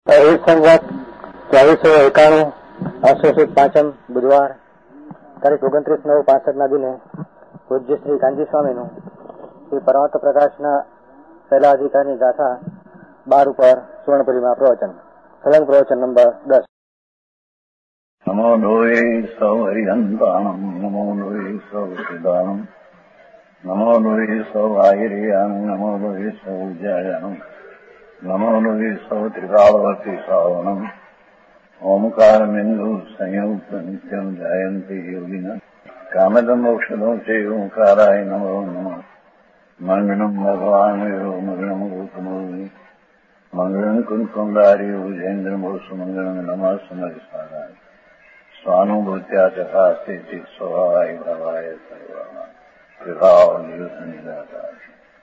સંવત 2391 અશ્વશુદ પાંચમ બુધવાર તારીખ 29/9/65 દિને પૂજ્ય શ્રી કાંજી સ્વામીનું શ્રી પરમાત્મ પ્રકાશના પહેલા અધિકારની ગાથા 12 ઉપર સુવર્ણપુરીમાં પ્રવચન. સલંગ પ્રવચન નંબર 10. નમો લોહે સૌ હરિહંતાણમ નમો લોહે સૌ સિદ્ધાણમ નમો લોહે સૌ આયર્યાન નમો લોહે સૌ જયાન નમો લોહે સૌ ત્રિકાળવતી શ્રાવણમ ઓમકાર બિંદુ સંયુક્ત નિત્યમ જાયંતી યોગિના કામદમ મોક્ષદો છે ઓંકારાય નમો નમઃ. મંગળમ ભગવાન મંગળમ ગૌતમોની મંગળમ કુંકુંડારી ઉજેન્દ્રમોષ મંગળમ નમઃ સમરિસારાય સ્વાનુભૂત્યા ચકાસ્તે સ્વભાવાય ભાવાય સર્વા વિભાવ નિદાતા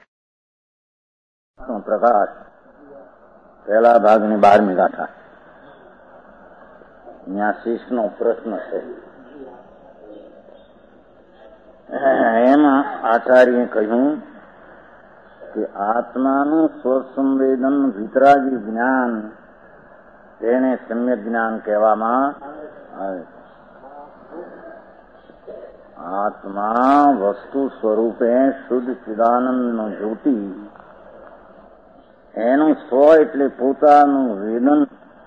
પ્રકાશ પહેલા ભાગની 12મી ગાથા. ત્યાં શિષ્યનો પ્રશ્ન છે. એમાં આચાર્યએ કહ્યું કે આત્માનું સ્વસંવેદન વિતરાગી જ્ઞાન તેને સમ્યક જ્ઞાન કહેવામાં આવે. આત્મા વસ્તુ સ્વરૂપે શુદ્ધ ચિદાનંદ જ્યોતિ, એનું સ્વ એટલે પોતાનું વેદન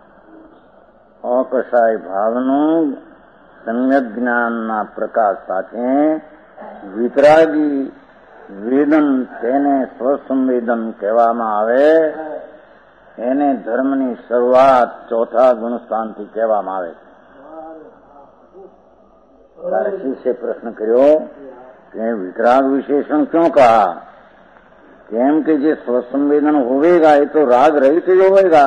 અકશાય ભાવનું સમ્યક જ્ઞાનના પ્રકાશ સાથે વિતરાગી વેદન તેને સ્વસંવેદન કહેવામાં આવે. એને ધર્મની શરૂઆત ચોથા ગુણસ્થાનથી કહેવામાં આવે. તારે શિષ્ય પ્રશ્ન કર્યો કે વિતરાગ વિશેષણ ક્यों कहा? કેમ કે જે સ્વસંવેદન હોવેગા એ તો રાગ રહિત જ હોવેગા.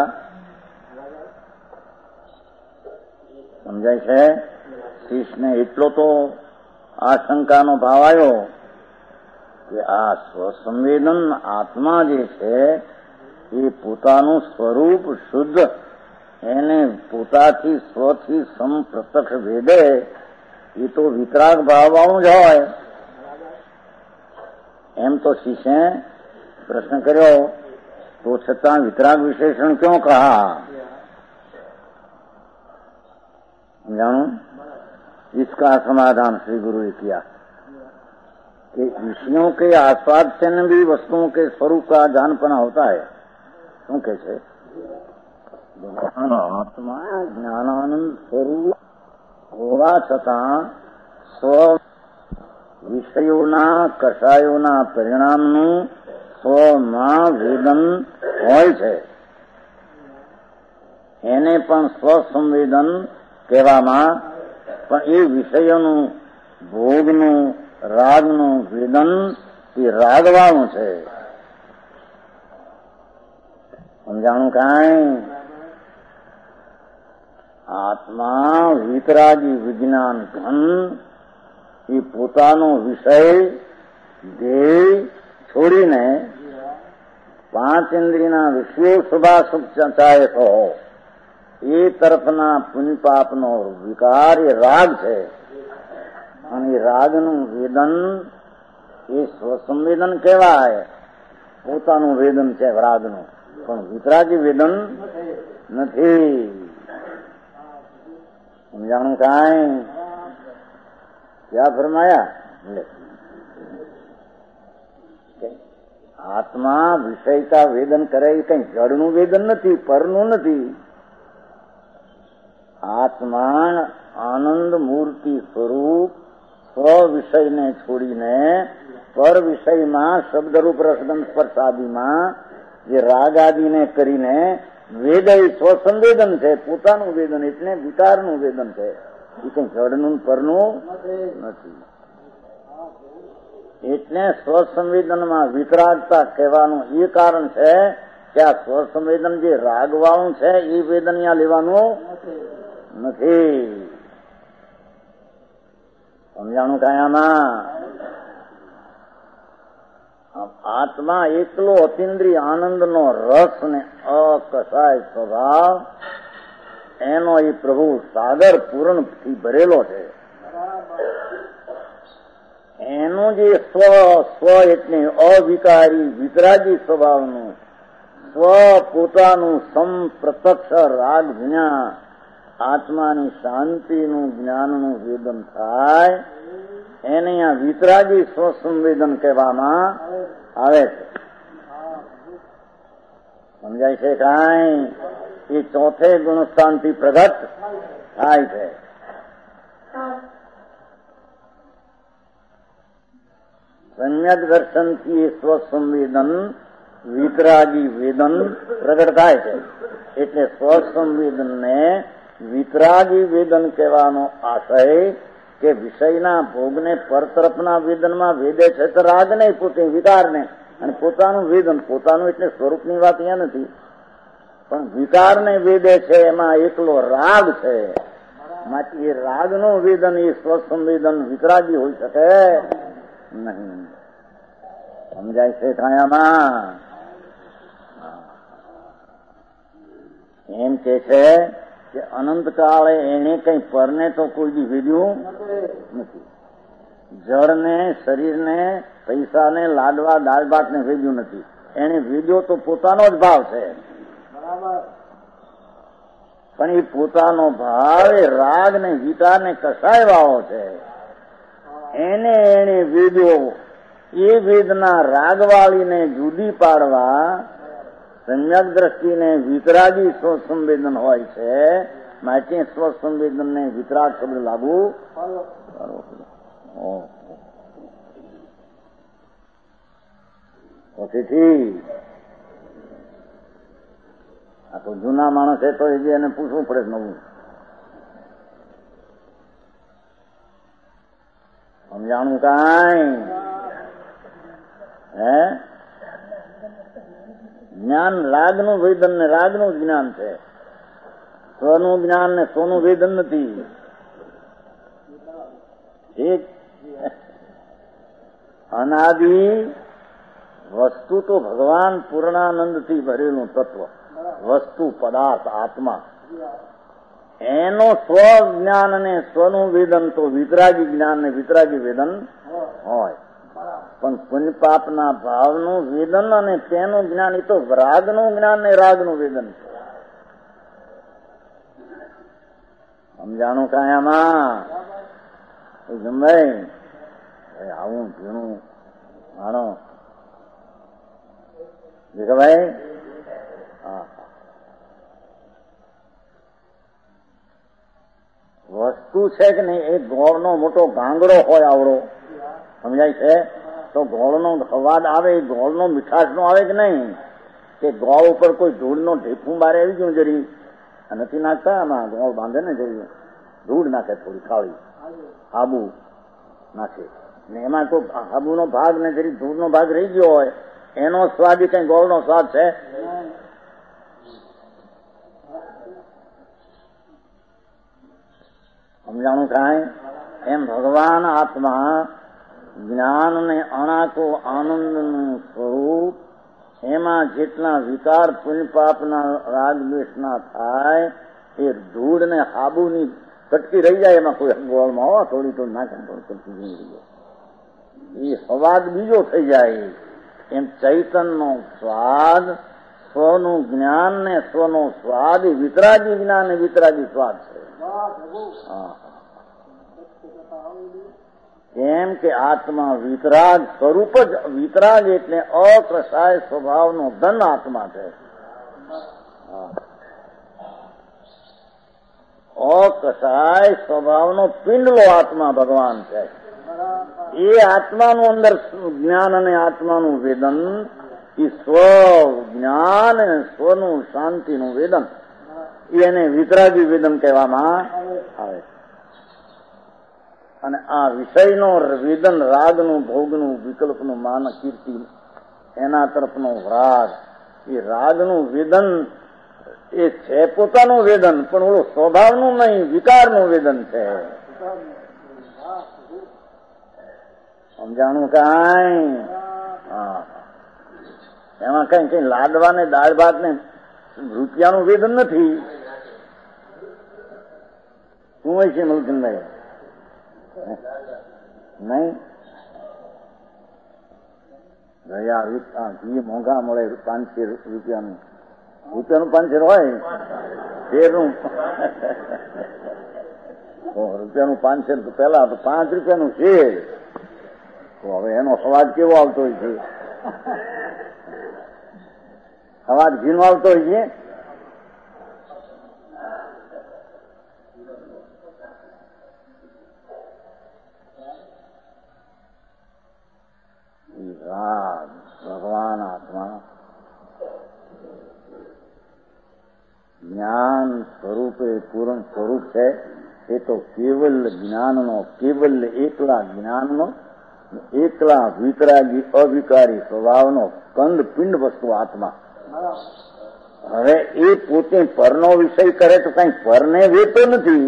સમજાય છે? શિષ્યને એટલો તો આશંકાનો ભાવ આવ્યો કે આ સ્વસંવેદન આત્મા જે છે એ પોતાનું સ્વરૂપ શુદ્ધ, એને પોતાથી સ્વથી પ્રત્યક્ષ ભેદે એ તો વિતરાગ ભાવવાળું જ હોય. એમ તો શિષ્ય પ્રશ્ન કર્યો, તો છતાં વિતરાગ વિશેષણ क्यों कहा? जानो इसका समाधान श्री गुरु ने किया कि विषयों के आस्वाद से न भी वस्तुओं के स्वरूप का जानपना होता है. શું કે છે? આત્મા જ્ઞાનાનંદ સ્વરૂપ હોવા છતાં સ્વ વિષયોના કષાયોના પરિણામનું સ્વમાં વેદન હોય છે. એને પણ સ્વસંવેદન કહેવામાં, પણ એ વિષયોનું ભોગનું રાગનું વેદન એ રાગવાળું છે. સમજાણું કાંઈ? આત્મા વિતરાગી વિજ્ઞાન ઘન એ પોતાનો વિષય ધ્યેય છોડીને 5 ઇન્દ્રિયના વિષયો શુભાશુભ ચાહે તો એ તરફના પુણ્યપાપનો વિકાર એ રાગ છે. અને એ રાગનું વેદન એ સ્વસંવેદન કહેવાય. પોતાનું વેદન છે રાગનું, પણ વિતરાગી વેદન નથી. સમજાણું કાંઈ? ક્યાં ફરમાયા? આત્મા વિષય કા વેદન કરે એ કઈ જળનું વેદન નથી, પરનું નથી. આત્મા આનંદ મૂર્તિ સ્વરૂપ સ્વ વિષયને છોડીને પર વિષયમાં શબ્દરૂપ રસગંધ સ્પર્શાદિમાં જે રાગ આદિને કરીને વેદ એ સ્વસંવેદન છે, પોતાનું વેદન એટલે વિકારનું વેદન છે. એ કઈ જળનું પરનું નથી. એટલે સ્વસંવેદનમાં વિતરાગતા કહેવાનું એ કારણ છે કે આ સ્વસંવેદન જે રાગવાળું છે એ વેદન અહીંયા લેવાનું નથી. સમજાણું કાયામાં? આત્મા એકલો અતિન્દ્રિય આનંદનો રસ ને અકસાય સ્વભાવ, એનો એ પ્રભુ સાગર પૂર્ણથી ભરેલો છે. એનું જે સ્વ એટલે અવિકારી વિતરાગી સ્વભાવનું સ્વ પોતાનું સંપ્રત્યક્ષ રાગ વિના આત્માની શાંતિનું જ્ઞાનનું વેદન થાય એને આ વિતરાગી સ્વસંવેદન કહેવામાં આવે છે. સમજાય છે કાંઈ? એ ચોથે ગુણસ્થાનથી પ્રગટ થાય છે. સમ્યક દર્શનથી એ સ્વસંવેદન વિતરાગી વેદન પ્રગટ થાય છે. એટલે સ્વસંવેદનને વિતરાગી વેદન કહેવાનો આશય કે વિષયના ભોગને પરતરફના વેદનમાં વેદે છે તો રાગ નહીં, પોતે વિકારને, અને પોતાનું વેદન, પોતાનું એટલે સ્વરૂપની વાત અહીંયા નથી, પણ વિકારને વેદે છે એમાં એકલો રાગ છે. માટે એ રાગનું વેદન એ સ્વસંવેદન વિતરાગી હોઈ શકે નહીં. સમજાય છે કાયામાં? એમ કે છે કે અનંતકાળે એને કઈ પરને તો કોઈ દી વેદ્યું નથી. જળને, શરીરને, પૈસાને, લાડવા, દાળ ભાતને વેદ્યું નથી. એને વેદ્યો તો પોતાનો જ ભાવ છે. પણ એ પોતાનો ભાવ એ રાગ ને વિકાર ને કસાય વાળો છે. એને વેદ્યો. એ વેદના રાગવાળીને જુદી પાડવા સમ્યક દ્રષ્ટિને વિતરાગી સ્વસંવેદન હોય છે. માટે સ્વસંવેદનને વિતરાગ શબ્દ લાગુ તેથી આ તો જૂના માણસ છે તો એને પૂછવું પડે નવું. સમજાણું કાંઈ? હે જ્ઞાન રાગનું વેદન ને રાગનું જ્ઞાન છે. સ્વનું જ્ઞાન ને સ્વનું વેદન નથી. એક અનાદિ વસ્તુ તો ભગવાન પૂર્ણાનંદથી ભરેલું તત્વ, વસ્તુ પદાર્થ આત્મા, એનો સ્વ જ્ઞાન અને સ્વનું વેદન તો વિતરાગી જ્ઞાન ને વિતરાગી વેદન હોય. પણ પુણ્ય પાપના ભાવનું વેદન અને તેનું જ્ઞાન એ તો રાગનું જ્ઞાન ને રાગનું વેદન છે. સમજાણું કાયામાં? જમભાઈ આવું ઝીણું માણો ભાઈ. હા, વસ્તુ છે કે નહીં, એ ગોળનો મોટો ગાંગડો હોય આવડો, સમજાય છે? તો ગોળનો સ્વાદ આવે, એ ગોળનો મીઠાશનો આવે કે નહીં? કે ગોળ ઉપર કોઈ ધૂળનો ઢેફું બારે આવી ગયું જરી, નથી નાખતા આમાં ગોળ બાંધે ને જરી ધૂળ નાખે, થોડી કાળી આબુ નાખે ને એમાં તો આબુનો ભાગ ને જરી ધૂળનો ભાગ રહી ગયો હોય, એનો સ્વાદ એ કઈ ગોળનો સ્વાદ છે? સમજાણું કાંઈ? એમ ભગવાન આત્મા જ્ઞાન ને અણાકો આનંદનું સ્વરૂપ, એમાં જેટલા વિકાર પુણ્ય પાપના રાગ દ્વેષના થાય એ ધૂળ ને હાબુની કટકી રહી જાય, એમાં કોઈ ગોળમાં હો થોડી તો નાખે કટકી રહી જાય, એ સ્વાદ બીજો થઈ જાય. એમ ચૈતનનો સ્વાદ, સ્વનું જ્ઞાન ને સ્વનો સ્વાદ એ વિતરાગી જ્ઞાન ને વિતરાગી સ્વાદ છે. કેમ કે આત્મા વિતરાગ સ્વરૂપ જ, વિતરાગ એટલે અકસાય સ્વભાવનો ધન આત્મા છે. અકસાય સ્વભાવનો પિંડલો આત્મા ભગવાન છે. એ આત્માનું અંદર જ્ઞાન અને આત્માનું વેદન, એ સ્વ જ્ઞાન અને સ્વનું શાંતિનું વેદન, એને વિતરાગી વેદન કહેવામાં આવે છે. અને આ વિષયનો વેદન રાગનું, ભોગનું, વિકલ્પનું, માન, કીર્તિ, એના તરફનો રાગ, એ રાગનું વેદન એ છે પોતાનું વેદન, પણ ઓલું સ્વભાવનું નહીં, વિકારનું વેદન છે. સમજાણું કાંઈ? હા, એમાં કઈ લાડવા ને દાળ ભાત ને રૂપિયાનું વેદન નથી. શું હોય છે મલકનભાઈ? નહીં, ગયા ઘી મોંઘા મળે 500 રૂપિયાનું. રૂપિયાનું 500 હોય, તેરનું રૂપિયાનું 500 પેલા તો 5 રૂપિયાનું શેર. તો હવે એનો સ્વાદ કેવો આવતો હોય છે? સ્વાદ ઘીનો આવતો હોય છે. રાગ ભગવાન આત્મા જ્ઞાન સ્વરૂપે પૂર્ણ સ્વરૂપ છે. એ તો કેવલ જ્ઞાનનો, કેવલ એકલા જ્ઞાનનો, એકલા વિતરાગી અવિકારી સ્વભાવનો કંદ પિંડ વસ્તુ આત્મા. હવે એ પોતે પરનો વિષય કરે તો કઈ પરને વેતો નથી.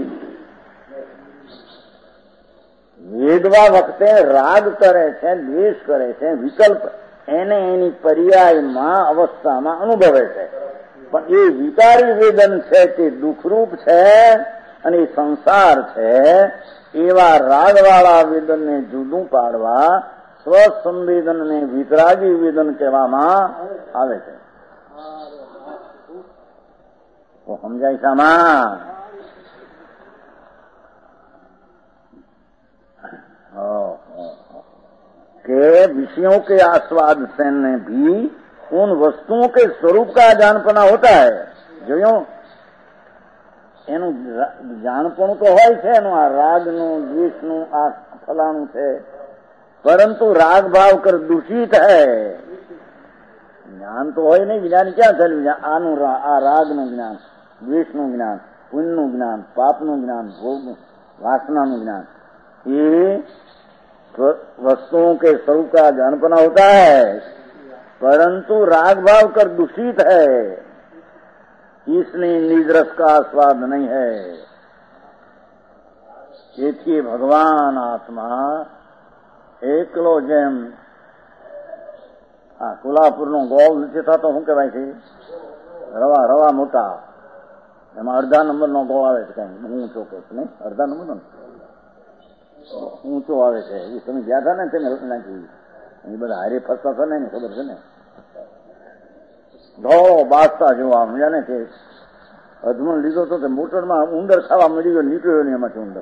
વેદવા વખતે રાગ કરે છે, દ્વેષ કરે છે, વિકલ્પ એને એની પર્યાયમાં અવસ્થામાં અનુભવે છે. પણ એ વિકારી વેદન છે તે દુઃખરૂપ છે અને એ સંસાર છે. એવા રાગવાળા વેદનને જુદું પાડવા સ્વસંવેદનને વિતરાગી વેદન કહેવામાં આવે છે. તો સમજાય શામાં? कि विषयों के आस्वाद से भी उन वस्तुओं के स्वरूप का जानपना होता है. जो એનું જાણપણું તો હોય છે, એનું આ રાગનું, દ્વેષનું, આ ફલાણું છે, પરંતુ રાગ ભાવ કર દૂષિત હૈ. જ્ઞાન તો હોય નહીં, જ્ઞાન ક્યાં થયેલું? આનું આ રાગનું જ્ઞાન, દ્વેષનું જ્ઞાન, પુણ્યનું જ્ઞાન, પાપનું જ્ઞાન, ભોગનું, वासनाનું જ્ઞાન, ये वस्तुओं के स्वरूप का जानपना होता है, परंतु राग भाव कर दूषित है, इसलिए निज रस का आस्वाद नहीं है. તેથી ભગવાન આત્મા એકલો જેમ આ કોલ્હાપુરનો ગોળ નથી થતો, શું કહેવાય છે? રવા મોટા, એમાં અડધા નંબરનો ગોળ આવે છે, કઈ ઊંચો કે નહીં, અડધા નંબરનો ઊંચો આવે છે. એ તમે ગયા હતા ને તેને નાખી, એ બધા હારે ફરતા હતા ને, ખબર છે ને, ધોળો બાસતા જોવા મળ્યા ને. કે અધમણ લીધો તો તે મોટરમાં ઉંદર ખાવા મળી ગયો, નીકળ્યો ને એમાંથી ઉંદર.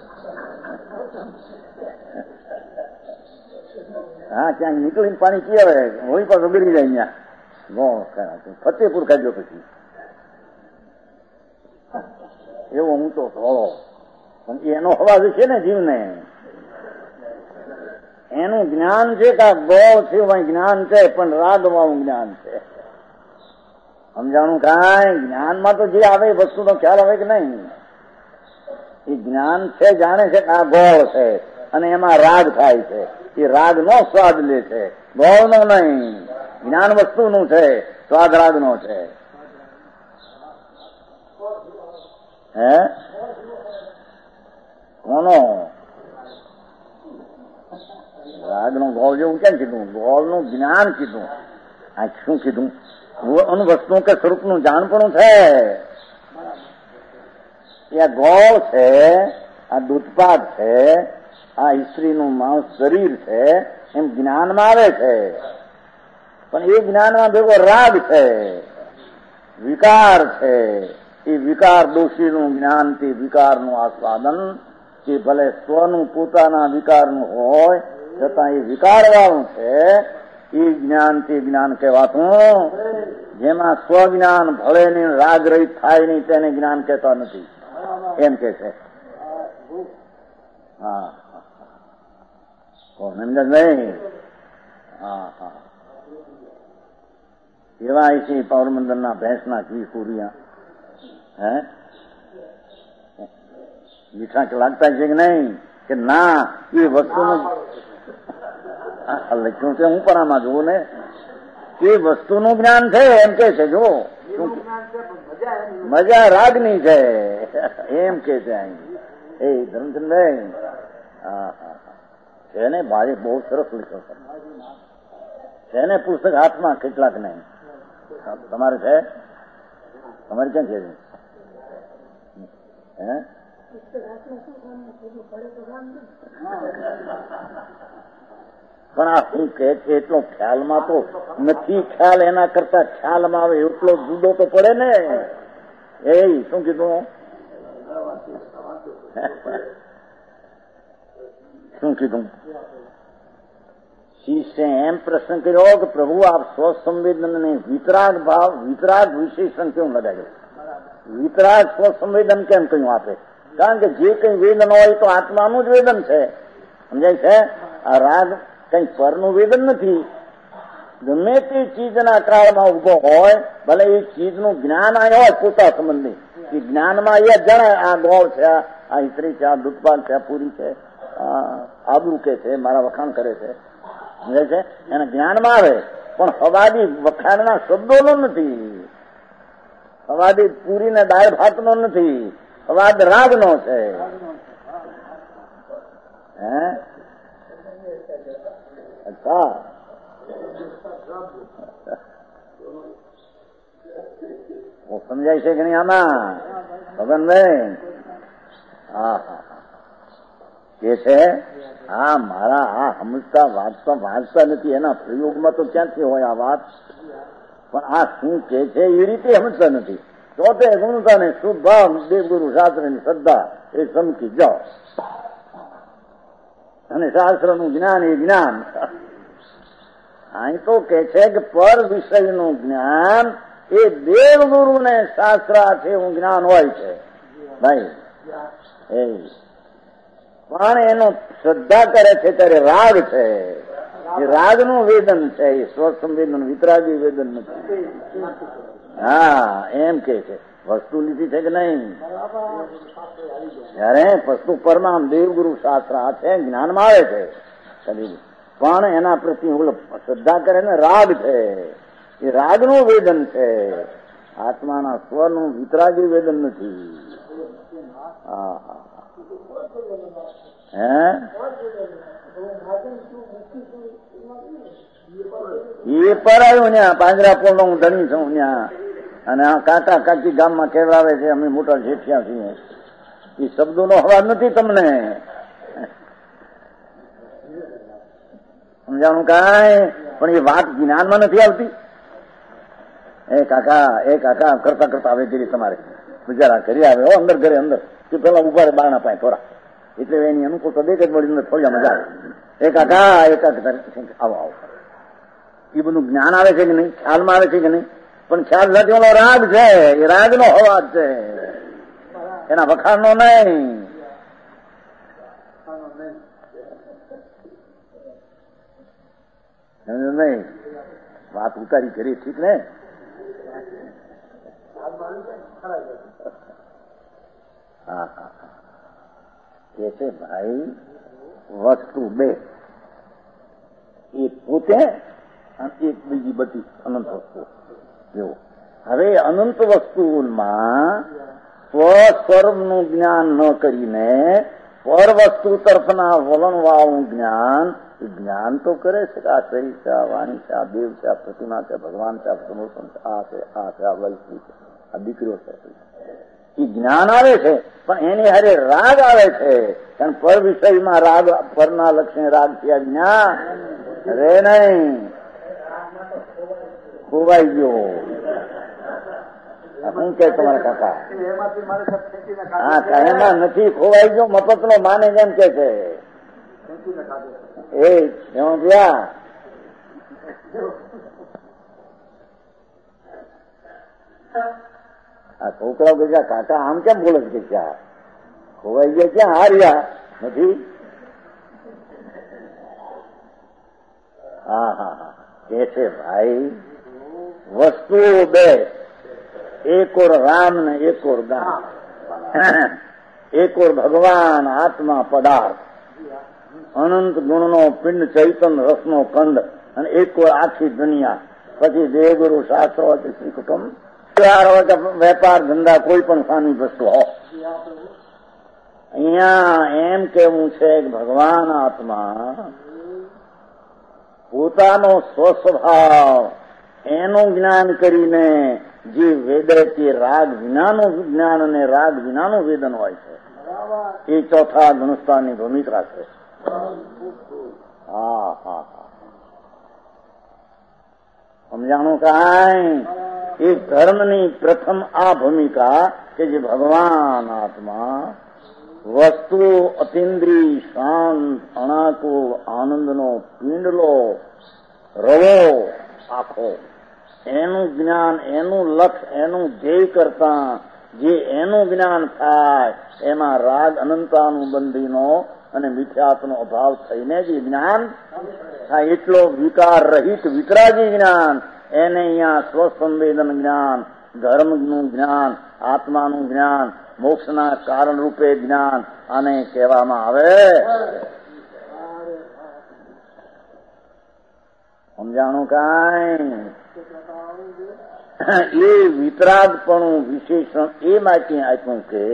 હા, ક્યાંક નીકળીને પાણી પી આવે, હોળી પાછો ગળી જાય ત્યાં. ગોળ ફતેપુર ખાધ્યો પછી એવો ઊંચો ધોળો. પણ એનો અવાજ છે ને જીવને, એનું જ્ઞાન છે કે આ ગોળ છે જ્ઞાન છે, પણ રાગવાળું જ્ઞાન છે. સમજાણું કાંઈ? જ્ઞાનમાં તો જે આવે એ વસ્તુનો ખ્યાલ આવે કે નહીં? એ જ્ઞાન છે, જાણે છે કે આ ગોળ છે અને એમાં રાગ થાય છે. એ રાગનો સ્વાદ લે છે, ગોળનો નહીં. જ્ઞાન વસ્તુનું છે, સ્વાદ રાગનો છે. હે કોનો? રાગનો ગોળ જેવું કેમ કીધું? ગોળનું જ્ઞાન કીધું. આ શું કીધું? અનુ વસ્તુઓ કે સ્વરૂપનું જાણપણું છે. એ ગોળ છે, આ દૂધપાક છે, આ સ્ત્રીનું માંસ શરીર છે, એમ જ્ઞાનમાં આવે છે. પણ એ જ્ઞાનમાં ભેગો રાગ છે, વિકાર છે. એ વિકાર દોષીનું જ્ઞાન, તે વિકારનું આસ્વાદન, કે ભલે સ્વનું પોતાના વિકારનું હોય છતાં એ વિકારવાળું છે, એ જ્ઞાન તે જ્ઞાન કહેવાતું. જેમાં સ્વજ્ઞાન ભળે નહીં, રાગ રહિત થાય નહીં, તેને જ્ઞાન કહેતા નથી, એમ કે છે. હા, સમજ નહીં? હા હા, એવા છે પોરબંદરના ભેંસના ઘી પૂરિયા. હે મીઠા લાગતા છે કે નહીં? કે ના, એ વસ્તુનું લખ્યું છે, હું પણ આમાં જોઉં ને, એ વસ્તુનું જ્ઞાન છે એમ કે છે. જો મજા રાગની છે એમ કે છે અહીં. એ ધર્મચંદ હા છે ને, ભારે બહુ સરસ લખ્યો છે ને પુસ્તક હાથમાં, કેટલાક નહીં. તમારે છે? તમારે ક્યાં છે? હે પણ આ શું કે છે એટલો ખ્યાલમાં તો નથી. ખ્યાલ એના કરતા ખ્યાલમાં આવે એટલો જુદો તો પડે ને. એ શું કીધું? શું કીધું? શિષ્ય એમ પ્રશ્ન કર્યો કે પ્રભુ આપ સ્વસંવેદન ને વિતરાગ ભાવ વિતરાગ વિશેષણ કેમ લગાડ્યો? વિતરાગ સ્વસંવેદન કેમ કહ્યું આપે? કારણ કે જે કઈ વેદન હોય તો આત્માનું જ વેદન છે. સમજાય છે? આ રાગ કઈ પરનું વેદન નથી. ગમે તે ચીજના કાળમાં ઉભો હોય, ભલે એ ચીજનું જ્ઞાન આવ્યો હોય પોતા સંબંધી, એ જ્ઞાનમાં એ જણાય આ ગોળ છે, આ ઈતરી છે, આ દૂધપાક છે, આ પૂરી છે, આબરૂ કે છે, મારા વખાણ કરે છે. સમજાય છે? એના જ્ઞાનમાં આવે, પણ હવાદી વખાણના શબ્દોનો નથી. હવાદી પૂરી ને દાળ ભાતનો નથી. હવાદ રાગનો છે. હે અચ્છા સમજાય છે કે નહીં આમાં ભગવાનભાઈ? હા કે છે હા મારા આ સમજતા વાંચતા નથી. એના પ્રયોગમાં તો ક્યાંથી હોય આ વાત? પણ આ શું કે છે એ રીતે સમજતા નથી. ચોથે ગુણતા ને શુદ્ધ ભાવ દેવગુરુ શાસ્ત્રની શ્રદ્ધા એ સમકી જાઓ. અને શાસ્ત્રનું જ્ઞાન એ જ્ઞાન. અહીં તો કે છે કે પર વિષયનું જ્ઞાન એ દેવગુરુને શાસ્ત્રાર્થનું જ્ઞાન હોય છે ભાઈ. પણ એનો શ્રદ્ધા કરે છે ત્યારે રાગ છે. એ રાગનું વેદન છે. એ સ્વસંવેદન વિતરાગી વેદન નથી. હા એમ કે છે. વસ્તુ લીધી છે કે નહીં? જયારે વસ્તુ પરમામ દેવગુરુ શાસ્ત્ર આ છે જ્ઞાનમાં આવે છે. પણ એના પ્રત્યે શ્રદ્ધા કરે ને રાગ છે. એ રાગનું વેદન છે. આત્માના સ્વનું વિતરાગી વેદન નથી. હા હે એ પર આવ્યું ને પાંજરાપોળ નો હું ધણી છું ત્યાં. અને આ કાકા કાકી ગામમાં કેવડાવે છે અમે મોટા જેઠિયા છીએ. એ શબ્દોનો અવાજ નથી તમને સમજાણું કાંઈ? પણ એ વાત જ્ઞાનમાં નથી આવતી. એ કાકા કરતા કરતા આવે ગીરી તમારે બિચારા ઘરે આવે અંદર ઘરે અંદર કે પેલા ઉભા રે બારણા પાસે થોડા, એટલે એની અનુકૂળ તો દેખ જ મળી થોડી મજા આવે. એ કાકા આવો આવો એ બધું જ્ઞાન આવે છે કે નહીં? ખ્યાલમાં આવે છે કે નહીં? પણ ખ્યાલ નથી. ઓલો રાગ છે. એ રાગનો અવાજ છે. એના વખાણનો નહીં. નહીં વાત ઉતારી કરી ઠીક ને? હા કે છે ભાઈ વસ્તુ બે, એક પોતે અને એક બીજી બધી અનંત વસ્તુ. જો હવે અનંત વસ્તુમાં સ્વસ્વરૂપનું જ્ઞાન ન કરીને પર વસ્તુ તરફના વલણવાળું જ્ઞાન તો કરે છે કે આ શરીર છે, આ વાણી છે, આ દેવ છે, આ પ્રતિમા છે, ભગવાન છે, આ સમર્પણ છે, આ છે, આ વૈશ્વી છે, આ દીકરીઓ છે. એ જ્ઞાન આવે છે પણ એની હારે રાગ આવે છે. કારણ પર વિષયમાં રાગ, પરના લક્ષણે રાગ છે. જ્ઞાન રે નહીં, ખોવાઈ ગયો. શું કે તમારા કાકા? હા એમાં નથી ખોવાઈ ગયો. મફતનો માને જેમ કે છે એ એમાં ગયા. આ છોકરાઓ કે કાકા આમ કેમ બોલે છે? ક્યાં ખોવાઈ ગયા? ક્યાં હાર્યા નથી? હા કે છે ભાઈ વસ્તુ બે, એક ઓર રામ ને એક ઓર ગામ, એક ઓર ભગવાન આત્મા પદાર્થ, અનંત ગુણનો પિંડ ચૈતન રસનો કંદ, અને એક ઓર આખી દુનિયા. પછી દેવગુરુ શાસ્ત્રો શ્રી કુટુંબ વેપાર ધંધા કોઈ પણ સાની વસ્તુ હો. અહીંયા એમ કેવું છે કે ભગવાન આત્મા પોતાનો સ્વસ્વભાવ એનું જ્ઞાન કરીને જે વેદે તે રાગ વિનાનું જ્ઞાન અને રાગ વિનાનું વેદન હોય છે. એ ચોથા ગુણસ્થાનની ભૂમિકા છે. હા સમજાણું કાંઈ? એ ધર્મની પ્રથમ આ ભૂમિકા કે જે ભગવાન આત્મા વસ્તુ અતિન્દ્રિય શાંત અણાકો આનંદનો પિંડલો રવો આખો એનું જ્ઞાન, એનું લક્ષ્ય, એનું ધ્યેય કરતા જે એનું જ્ઞાન થાય એમાં રાગ અનંતાનુબંધીનો અને મિથ્યાત્વનો અભાવ થઈને જે જ્ઞાન થાય એટલો વિકાર રહિત વિતરાગી જ્ઞાન, એને અહીંયા સ્વસંવેદન જ્ઞાન, ધર્મનું જ્ઞાન, આત્માનું જ્ઞાન, મોક્ષના કારણ રૂપે જ્ઞાન આને કહેવામાં આવે. સમજાણું કાંઈ? એ વિતરાગપણું વિશેષણ એ માટે આપ્યું કે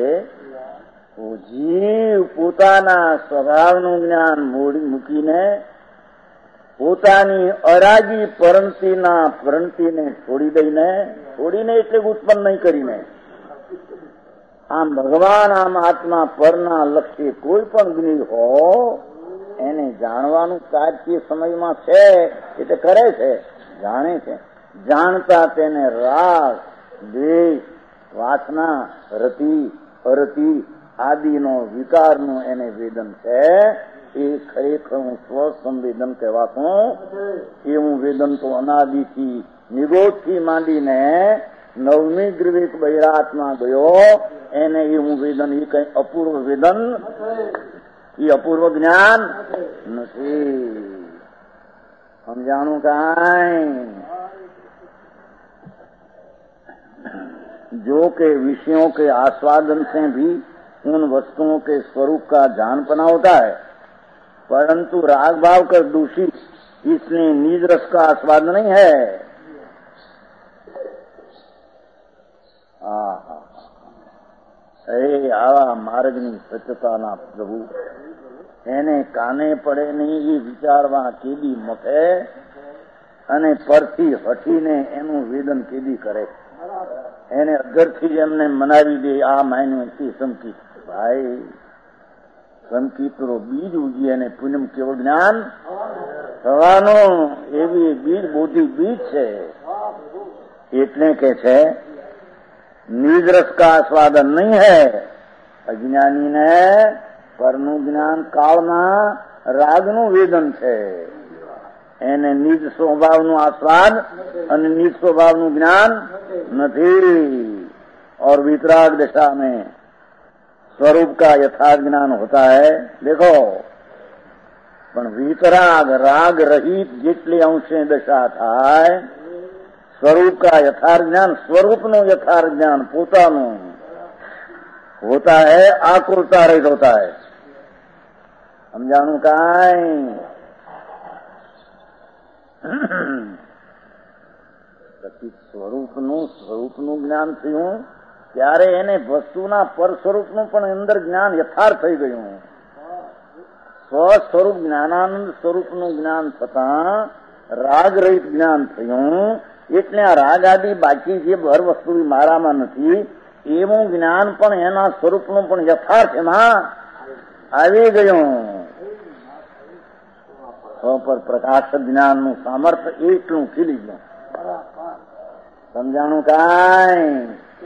જીવ પોતાના સ્વભાવનું જ્ઞાન મૂકીને પોતાની અરાગી પરંતીને છોડીને એટલે ઉત્પન્ન નહીં કરીને આમ ભગવાન આમ આત્મા પરના લક્ષ્ય કોઈ પણ જ્ઞ હો એને જાણવાનું કાર્ય સમયમાં છે એટલે કરે છે, જાણે છે. જાણતા તેને રાગ, દ્વેષ, વાસના, રતિ, અરતિ આદિનો વિકારનું એને વેદન છે. એ ખરેખર હું સ્વસંવેદન કહેવાતું. એવું વેદન તો અનાદિથી નિરોધથી માંડીને નવમી ગ્રીવિક બૈરાતમાં ગયો એને એવું વેદન, એ કઈ અપૂર્વ વેદન, એ અપૂર્વ જ્ઞાન નથી. સમજાણું કાંઈ? जो के विषयों के आस्वादन से भी उन वस्तुओं के स्वरूप का जानपना होता है, परंतु राग भाव कर दूषित इसलिए निज रस का आस्वाद नहीं है. આવા માર્ગની સચતાના પ્રભુ એને કાને પડે નહીં એ વિચારવા કેદી મથે અને પરથી હટીને એનું વેદન કેદી કરે. એને અગરથી જ એમને મનાવી દે આ માયનું સંકિત. ભાઈ સંકિતનો બીજ ઉગી અને પૂનમ કેવું જ્ઞાન થવાનું, એવી બીજ બોધી બીજ છે. એટલે કે છે નિજ રસ કા આસ્વાદન નહીં હૈ. અજ્ઞાનીને પરનું જ્ઞાન કાળમાં રાગનું વેદન છે. એને નિજ સ્વભાવનું આસ્વાદ અને નિજ સ્વભાવનું જ્ઞાન નથી. और वितराग दशा में स्वरूप का यथार्थ ज्ञान होता है. देखो પણ વિતરાગ રાગ રહિત જેટલી અંશે દશા થાય સ્વરૂપ કા યથાર્થ જ્ઞાન, સ્વરૂપનું યથાર્થ જ્ઞાન પોતાનું होता है, आकुलता रहित होता है. સમજાણું કાંઈ? સ્વરૂપનું જ્ઞાન થયું ત્યારે એને વસ્તુના પર સ્વરૂપનું પણ અંદર જ્ઞાન યથાર્થ થઈ ગયું. સ્વસ્વરૂપ જ્ઞાનાનંદ સ્વરૂપનું જ્ઞાન થતાં રાગ રહિત જ્ઞાન થયું. એટલે આ રાગ આદિ બાકી જે હર વસ્તુ મારામાં નથી એવું જ્ઞાન પણ એના સ્વરૂપનું પણ યથાર્થ એમાં આવી ગયું. પર પ્રકાશ જ્ઞાનનું સામર્થ્ય એટલું ખીલી ગયું. સમજાણું કાંઈ?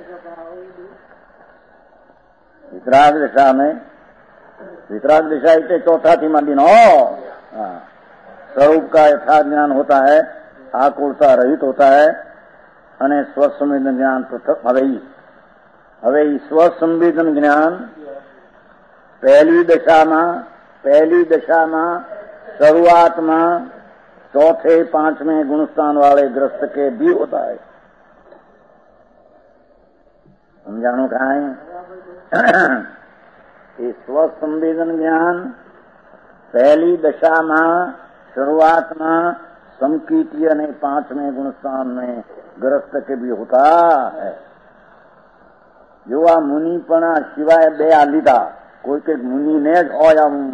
વિતરાગ દિશા में वितराग दिशा એટલે ચોથાથી માંડીનો स्वरूप का यथार्थ ज्ञान होता है, आकुलता रहित होता है અને સ્વસંવેદન જ્ઞાન પૃથક. હવે સ્વસંવેદન જ્ઞાન पहली दशा शुरुआत में चौथे पांचवें गुणस्थान वाले ग्रस्त के भी होता है. समझाणु कहा है? ये स्वसंवेदन ज्ञान पहली दशा में शुरुआत में समकीर्तीय ने पांचवें गुणस्थान में ग्रस्त के भी होता है. जो आ मुनिपणा सिवाय બે આ લીધા, કોઈ કઈક મુનિને જ હોય આમ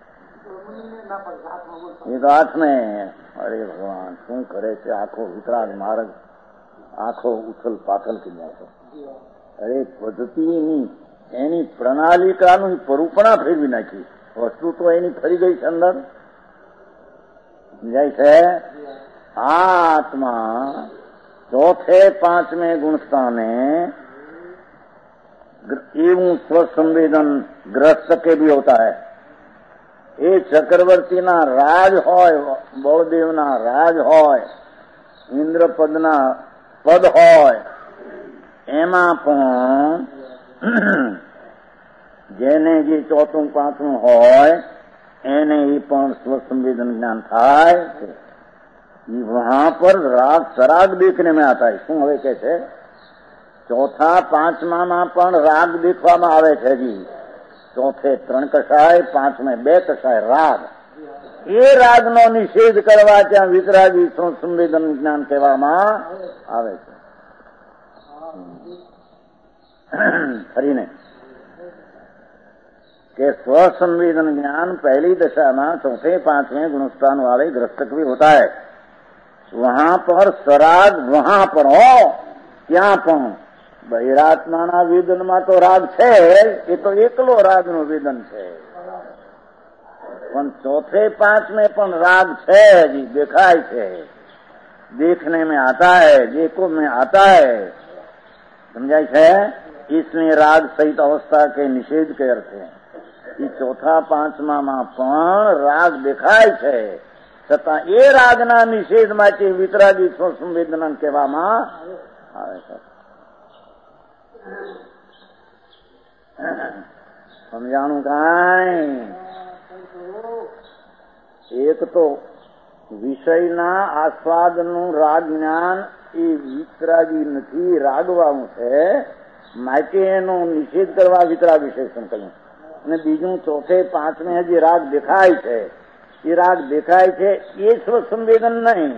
એ તો હાથને. અરે ભગવાન શું કરે છે? આખો વિતરાગ માર્ગ આખો ઉથલ પાથલ થઈ જાય છે. અરે પદ્ધતિની એની પ્રણાલિકાનું પરૂપણા ફેરવી નાખી. વસ્તુ તો એની ફરી ગઈ છે અંદર જાય છે. आत्मा चौथे पांचवें गुणस्थाने एवं स्वसंवेदन ग्रस्त के भी होता है। ये चक्रवर्ती ना राज होय, बलदेव ना राज होय, इंद्रपद ना पद होय, एमा पण जेने जे चौथું પાંચમું હોય એને ही पण स्वसंवेदन ज्ञान थाय। वहां पर राग सराग देखने में आता है। શું હવે કે છે? ચોથા પાંચમામાં પણ રાગ દેખવામાં આવે છે જી। ચોથે 3 કષાય, પાંચમે 2 કષાય રાગ। એ રાગનો નિષેધ કરવા ત્યાં વિતરાગી સંવેદન જ્ઞાન કહેવામાં આવે છે। ફરીને કે स्वसंवेदन ज्ञान पहली दशा में चौथे पांचवें गुणस्थान वाले ग्रस्तक भी होता है। वहां पर सराग वहां पर हो ત્યાં પણ બહિરાત્માના વેદનમાં તો રાગ છે, એ તો એકલો રાગનું વેદન છે। પણ ચોથે પાંચમે પણ રાગ છે जी, દેખાય છે, देखने में आता है, देखो में आता है। समझाय છે? इसलिए राग सहित अवस्था के निषेध के अर्थ है कि चौथा પાંચમામાં પણ રાગ દેખાય છે, છતાં એ રાગના નિષેધ માટે વિતરાગી સંવેદન કહેવામાં આવે છે। સમજાણું કાંઈ? એક તો વિષયના આસ્વાદનું રાગ જ્ઞાન એ વિતરાગી નથી, રાગવાનું છે, માટે એનો નિષેધ કરવા વિતરાગ વિશેષણ કહ્યું। અને બીજું ચોથે પાંચમે જે રાગ દેખાય છે, એ રાગ દેખાય છે એ સ્વસંવેદન નહીં,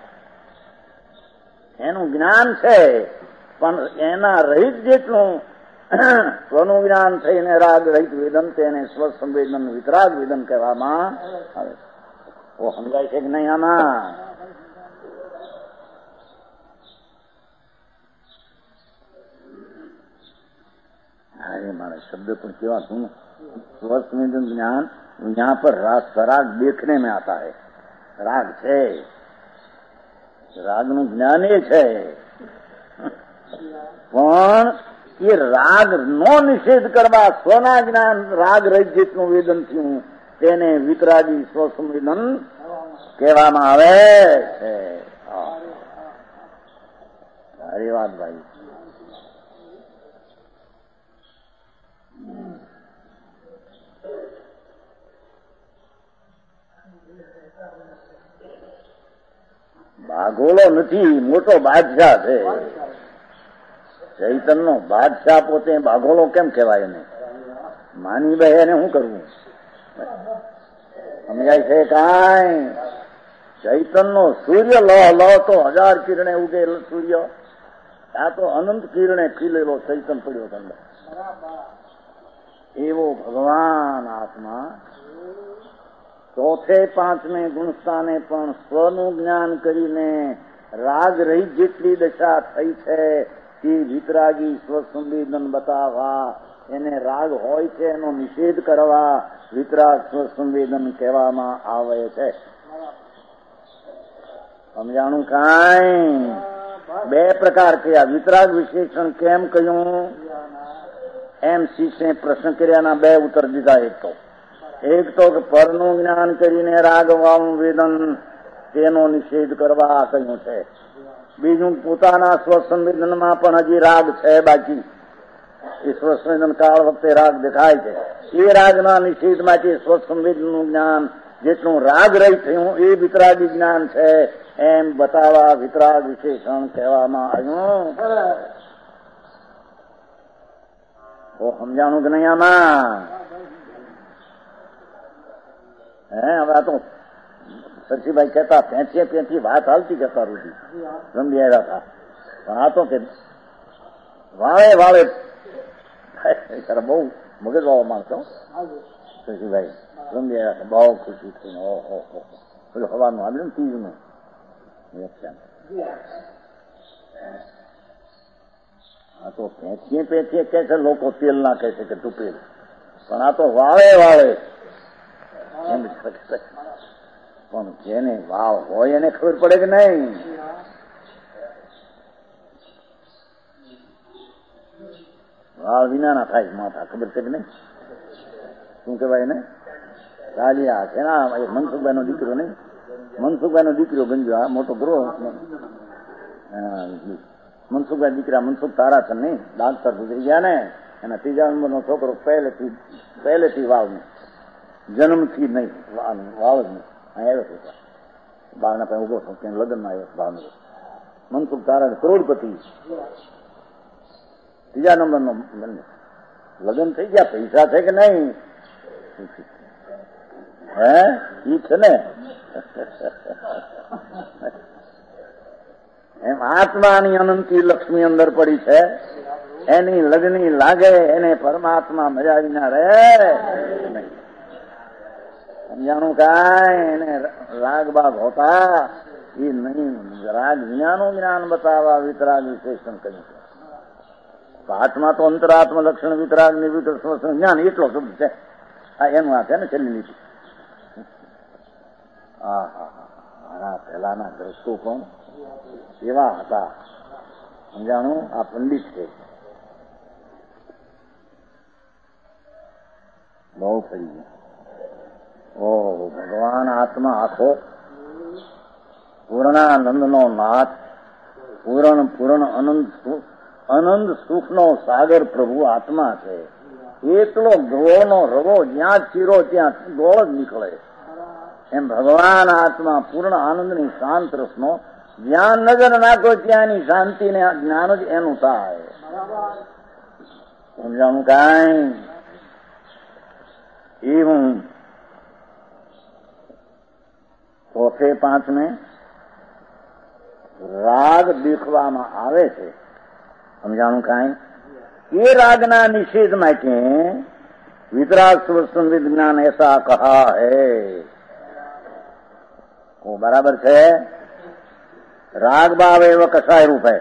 એનું જ્ઞાન છે, પણ એના રહિત જેટલું સ્વનું જ્ઞાન થઈને રાગ રહિત વેદન તેને સ્વસંવેદન વિતરાગ વેદન કહેવામાં આવે છે। ઓ સમજાય છે કે નહીં આમાં? अरे मारा शब्द पर केवा सुन, स्वसंवेदन ज्ञान यहाँ पर सराग देखने में आता है। राग છે, રાગનું જ્ઞાન એ છે, પણ એ રાગ નો નિષેધ કરવા સ્વના જ્ઞાન રાગ રહિત જેટલું વેદન થયું તેને વિતરાગી સ્વસંવેદન કહેવામાં આવે છે। સારી વાત ભાઈ। બાઘોલો નથી, મોટો બાદશાહ છે। ચૈતનનો બાદશાહ પોતે બાઘોલો કેમ કહેવાય? એને માની બે એને શું કરવું? સમજાય છે કાંઈ? ચૈતનનો સૂર્ય લો તો 1000 કિરણે ઉગે સૂર્ય, આ તો અનંત કિરણે ખીલેલો ચૈતન પડ્યો અંદર। એવો ભગવાન આત્મા ચોથે પાંચમે ગુણસ્થાને પણ સ્વનું જ્ઞાન કરીને રાગ રહિત જેટલી દશા થઈ છે તે વિતરાગી સ્વસંવેદન બતાવવા, એને રાગ હોય છે એનો નિષેધ કરવા વિતરાગ સ્વસંવેદન કહેવામાં આવે છે। સમજાણું કાંઈ? 2 પ્રકાર કયા, વિતરાગ વિશેષણ કેમ કહ્યું એમ શિષ્ય પ્રશ્ન કર્યાના 2 ઉત્તર દીધા। એક તો પરનું જ્ઞાન કરીને રાગવાળું વેદન તેનો નિષેધ કરવા કહ્યું છે। બીજું પોતાના સ્વસંવેદનમાં પણ હજી રાગ છે બાકી, એ સ્વસંવેદન કાળ વખતે રાગ દેખાય છે, એ રાગના નિષેધ માટે સ્વસંવેદનનું જ્ઞાન જેટલું રાગ રહિત થયું એ વિતરાગી જ્ઞાન છે એમ બતાવવા વિતરાગ વિશેષણ કહેવામાં આવ્યું। તો સમજાણું કે નહીં આમાં? હવે આ તો સરસીભાઈ કહેતા પેંથી વાત હાલતી કહેતા રૂઢી સમજી આવ્યા હતા, પણ આ તો કે વાળે વાળે બહુ મગજ વાળો માણસો સરસીભાઈ સમજી આવ્યા હતા, બહુ ખુશી થઈને ઓહો પેલું હવાનું આવ્યું ને તીજનું વ્યાખ્યાન। આ તો પેંચીએ કે છે લોકો તેલ ના કહે છે કે તુપેલ, પણ આ તો વાળે વાળે એમ પણ જેને વાવ હોય એને ખબર પડે કે નહીં? વાવ વિનાના થાય માથા, ખબર છે કે નહીં? શું કહેવાય ને? કાલિયા છે ના, મનસુખભાઈ નો દીકરો નહીં, મનસુખભાઈ નો દીકરો ગંજો, મોટો ગ્રોહ, મનસુખભાઈ દીકરા મનસુખ તારાચંદ નહીં, ડાક્ટર ગુજરી ગયા ને, એના 3જા નંબરનો છોકરો પહેલેથી વાવ નહીં, જન્મથી નહીં, વાવ જ નહીં. આવ્યો છે બાળના પાસે ઉભો છું, ત્યાં લગ્નમાં આવ્યો ભાવનગર. મનસુખ તારા કરોડપતિ, 3જા નંબરનો લગ્ન થઈ ગયા. પૈસા છે કે નહીં? હે, ઈ છે ને. એમ આત્માની અનંતી લક્ષ્મી અંદર પડી છે, એની લગ્ની લાગે, એને પરમાત્મા મજા વિના રહે નહીં. સમજાણું કાંઈ? એને રાગ બાગ હોતા એ નહીં. રાગ વિનાનું જ્ઞાન બતાવવા વિતરાગ વિશેષણ કર્યું છે. આત્મા તો અંતરાત્મ લક્ષણ વિતરાગ નિવૃત્ત જ્ઞાન એટલો શબ્દ છે. આ એનું આ છે ને છેલ્લી લીટી. હા, પહેલાના દ્રષ્ટો પણ એવા હતા. સમજાણું? આ પંડિત છે, બહુ ફરી ગયા. ઓહો, ભગવાન આત્મા આખો પૂર્ણાનંદનો નાથ, પૂર્ણ અનંત સુખનો સાગર પ્રભુ આત્મા છે. એટલો ગોળનો રવો જ્યાં ચીરો ત્યાં ગોળ જ નીકળે. એમ ભગવાન આત્મા પૂર્ણ આનંદની શાંત રસનો જ્યાં નજર નાખો ત્યાંની શાંતિ ને જ્ઞાન જ એનું થાય. સમજાવું કાંઈ? એ હું ચોથે 5 રાગ દેખવામાં આવે છે. સમજાણું કાંઈ? એ રાગના નિષેધ માટે વિતરાગ સંવિદ જ્ઞાન એસા કહા હૈ. वो बराबर है। राग भाव एवं कषाय रूप है।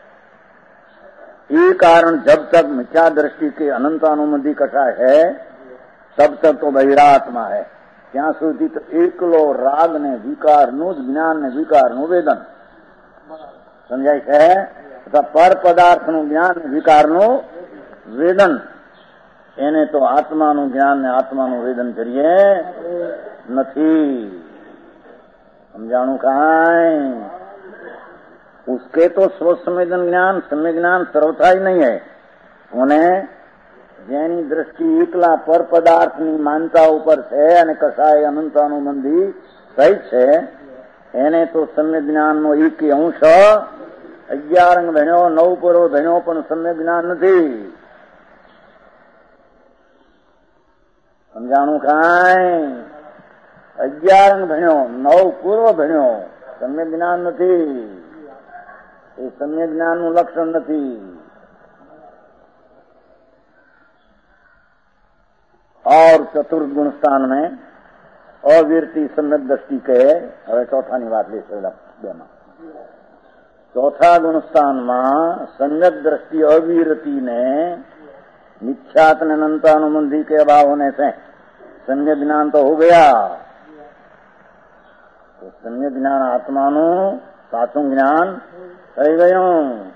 ये कारण जब तक मिथ्या दृष्टि के अनंतानुमति कषाय है तब तक तो बहिरात्मा है। ત્યાં સુધી તો એકલો રાગ ને વિકારનું જ જ્ઞાન ને વિકારનું વેદન સમજાય છે. અથવા પર પદાર્થનું જ્ઞાન ને વિકારનું વેદન, એને તો આત્માનું જ્ઞાન ને આત્માનું વેદન કરીએ નથી. समझाणु काई? उसके तो स्व संवेदन ज्ञान सम्य ज्ञान सर्वथा ही नहीं है. उन्हें જેની દ્રષ્ટિ એકલા પર પદાર્થની માનતા ઉપર છે અને કસાય અનંતાનુબંધી સહિત છે, એને તો સમ્ય જ્ઞાનનો એક અંશ 11 અંગ ભણ્યો, 9 પૂર્વ ભણ્યો, પણ સમ્ય જ્ઞાન નથી. સમજાણું કાંઈ? 11 અંગ ભણ્યો, 9 પૂર્વ ભણ્યો, સમ્ય જ્ઞાન નથી. એ સમ્ય જ્ઞાનનું લક્ષણ નથી. और चतुर्थ गुण स्थान में अविरति सम्यक दृष्टि के હવે ચોથાની વાત લઈશું. ચોથા ગુણ સ્થાનમાં सम्यक दृष्टि अविरति ने मिथ्यात ने अनंतानुबंधी के अभाव होने से सम्यक ज्ञान तो हो गया. तो सम्यक ज्ञान आत्माનું સાચું જ્ઞાન થઈ ગયું.